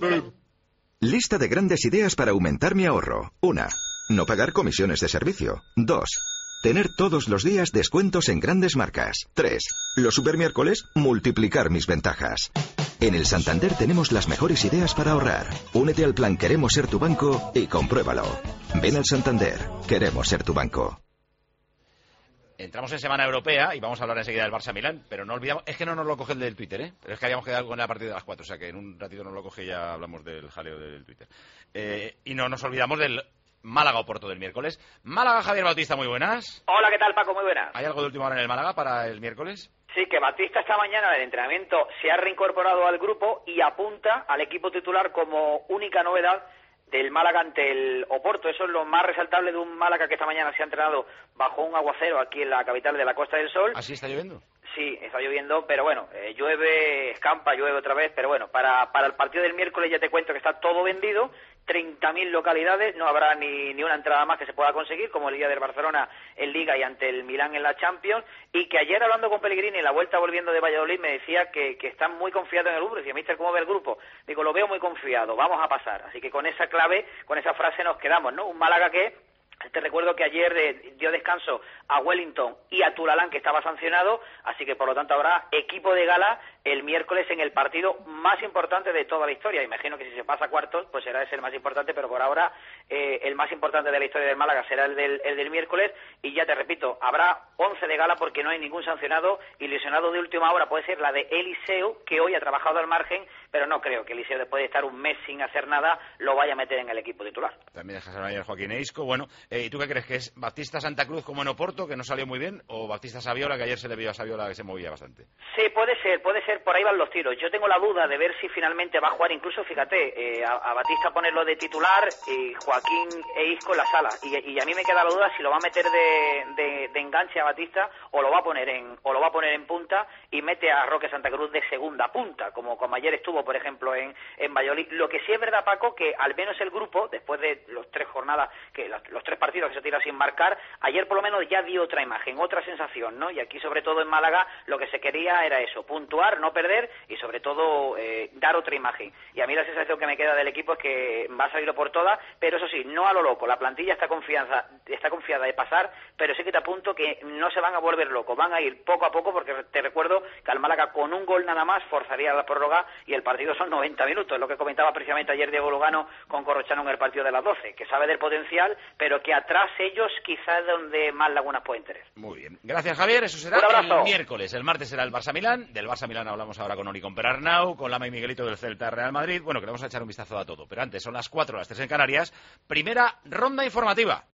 Lista de grandes ideas para aumentar mi ahorro. Una, no pagar comisiones de servicio. Dos, tener todos los días descuentos en grandes marcas. Tres, los supermiércoles, multiplicar mis ventajas. En el Santander tenemos las mejores ideas para ahorrar. Únete al plan Queremos Ser Tu Banco y compruébalo. Ven al Santander. Queremos ser tu banco. Entramos en semana europea y vamos a hablar enseguida del Barça-Milán, pero no olvidamos, es que no nos lo coge el del Twitter, ¿eh? Pero es que habíamos quedado con la partida de las cuatro, o sea que en un ratito nos lo coge y ya hablamos del jaleo del Twitter. Eh, y no nos olvidamos del Málaga-Oporto del miércoles. Málaga, Javier Bautista, muy buenas. Hola, ¿qué tal, Paco? Muy buenas. ¿Hay algo de última hora en el Málaga para el miércoles? Sí, que Batista esta mañana en el entrenamiento se ha reincorporado al grupo y apunta al equipo titular como única novedad del Málaga ante el Oporto. Eso es lo más resaltable de un Málaga que esta mañana se ha entrenado bajo un aguacero aquí en la capital de la Costa del Sol. ¿Así está lloviendo? Sí, está lloviendo, pero bueno, eh, llueve, escampa, llueve otra vez, pero bueno, para, para el partido del miércoles ya te cuento que está todo vendido, treinta mil localidades, no habrá ni, ni una entrada más que se pueda conseguir, como el día del Barcelona en Liga y ante el Milán en la Champions, y que ayer hablando con Pellegrini en la vuelta volviendo de Valladolid me decía que, que están muy confiados en el grupo. Decía, mister, ¿cómo ve el grupo? Digo, lo veo muy confiado, vamos a pasar. Así que con esa clave, con esa frase nos quedamos, ¿no? Un Málaga que... Te recuerdo que ayer eh, dio descanso a Wellington y a Tulalán, que estaba sancionado, así que por lo tanto habrá equipo de gala el miércoles en el partido más importante de toda la historia. Imagino que si se pasa a cuartos, pues será ese el más importante, pero por ahora eh, el más importante de la historia del Málaga será el del, el del miércoles. Y ya te repito, habrá once de gala porque no hay ningún sancionado, y lesionado de última hora puede ser la de Eliseu, que hoy ha trabajado al margen, pero no creo que Eliseu, después de estar un mes sin hacer nada, lo vaya a meter en el equipo titular. También dejas ayer Joaquín Eisco. Bueno, eh, ¿y tú qué crees? ¿Que es Batista Santa Cruz como en Oporto, que no salió muy bien, o Batista Saviola, que ayer se le vio a Saviola que se movía bastante? Sí, puede ser, puede ser ser por ahí van los tiros. Yo tengo la duda de ver si finalmente va a jugar, incluso, fíjate, eh, a, a Batista ponerlo de titular y Joaquín e Isco en la sala. Y, y a mí me queda la duda si lo va a meter de, de, de enganche a Batista o lo va a poner en o lo va a poner en punta y mete a Roque Santa Cruz de segunda punta, como, como ayer estuvo, por ejemplo, en, en Valladolid. Lo que sí es verdad, Paco, que al menos el grupo, después de los tres jornadas, que los, los tres partidos que se tira sin marcar, ayer por lo menos ya dio otra imagen, otra sensación, ¿no? Y aquí, sobre todo en Málaga, lo que se quería era eso, puntuar, no perder y sobre todo eh, dar otra imagen. Y a mí la sensación que me queda del equipo es que va a salirlo por todas, pero eso sí, no a lo loco. La plantilla está confianza, está confiada de pasar, pero sí que te apunto que no se van a volver locos, van a ir poco a poco, porque te recuerdo que al Málaga con un gol nada más forzaría la prórroga y el partido son noventa minutos, lo que comentaba precisamente ayer Diego Lugano con Corrochano en el partido de las doce, que sabe del potencial, pero que atrás ellos quizás es donde más lagunas pueden tener. Muy bien, gracias Javier, eso será el miércoles, el martes será el Barça-Milán, del Barça-Milán hablamos ahora con Ori, con Perarnau, con Lama y Miguelito del Celta Real Madrid, bueno, que le vamos a echar un vistazo a todo, pero antes son las cuatro, las tres en Canarias, primera ronda informativa.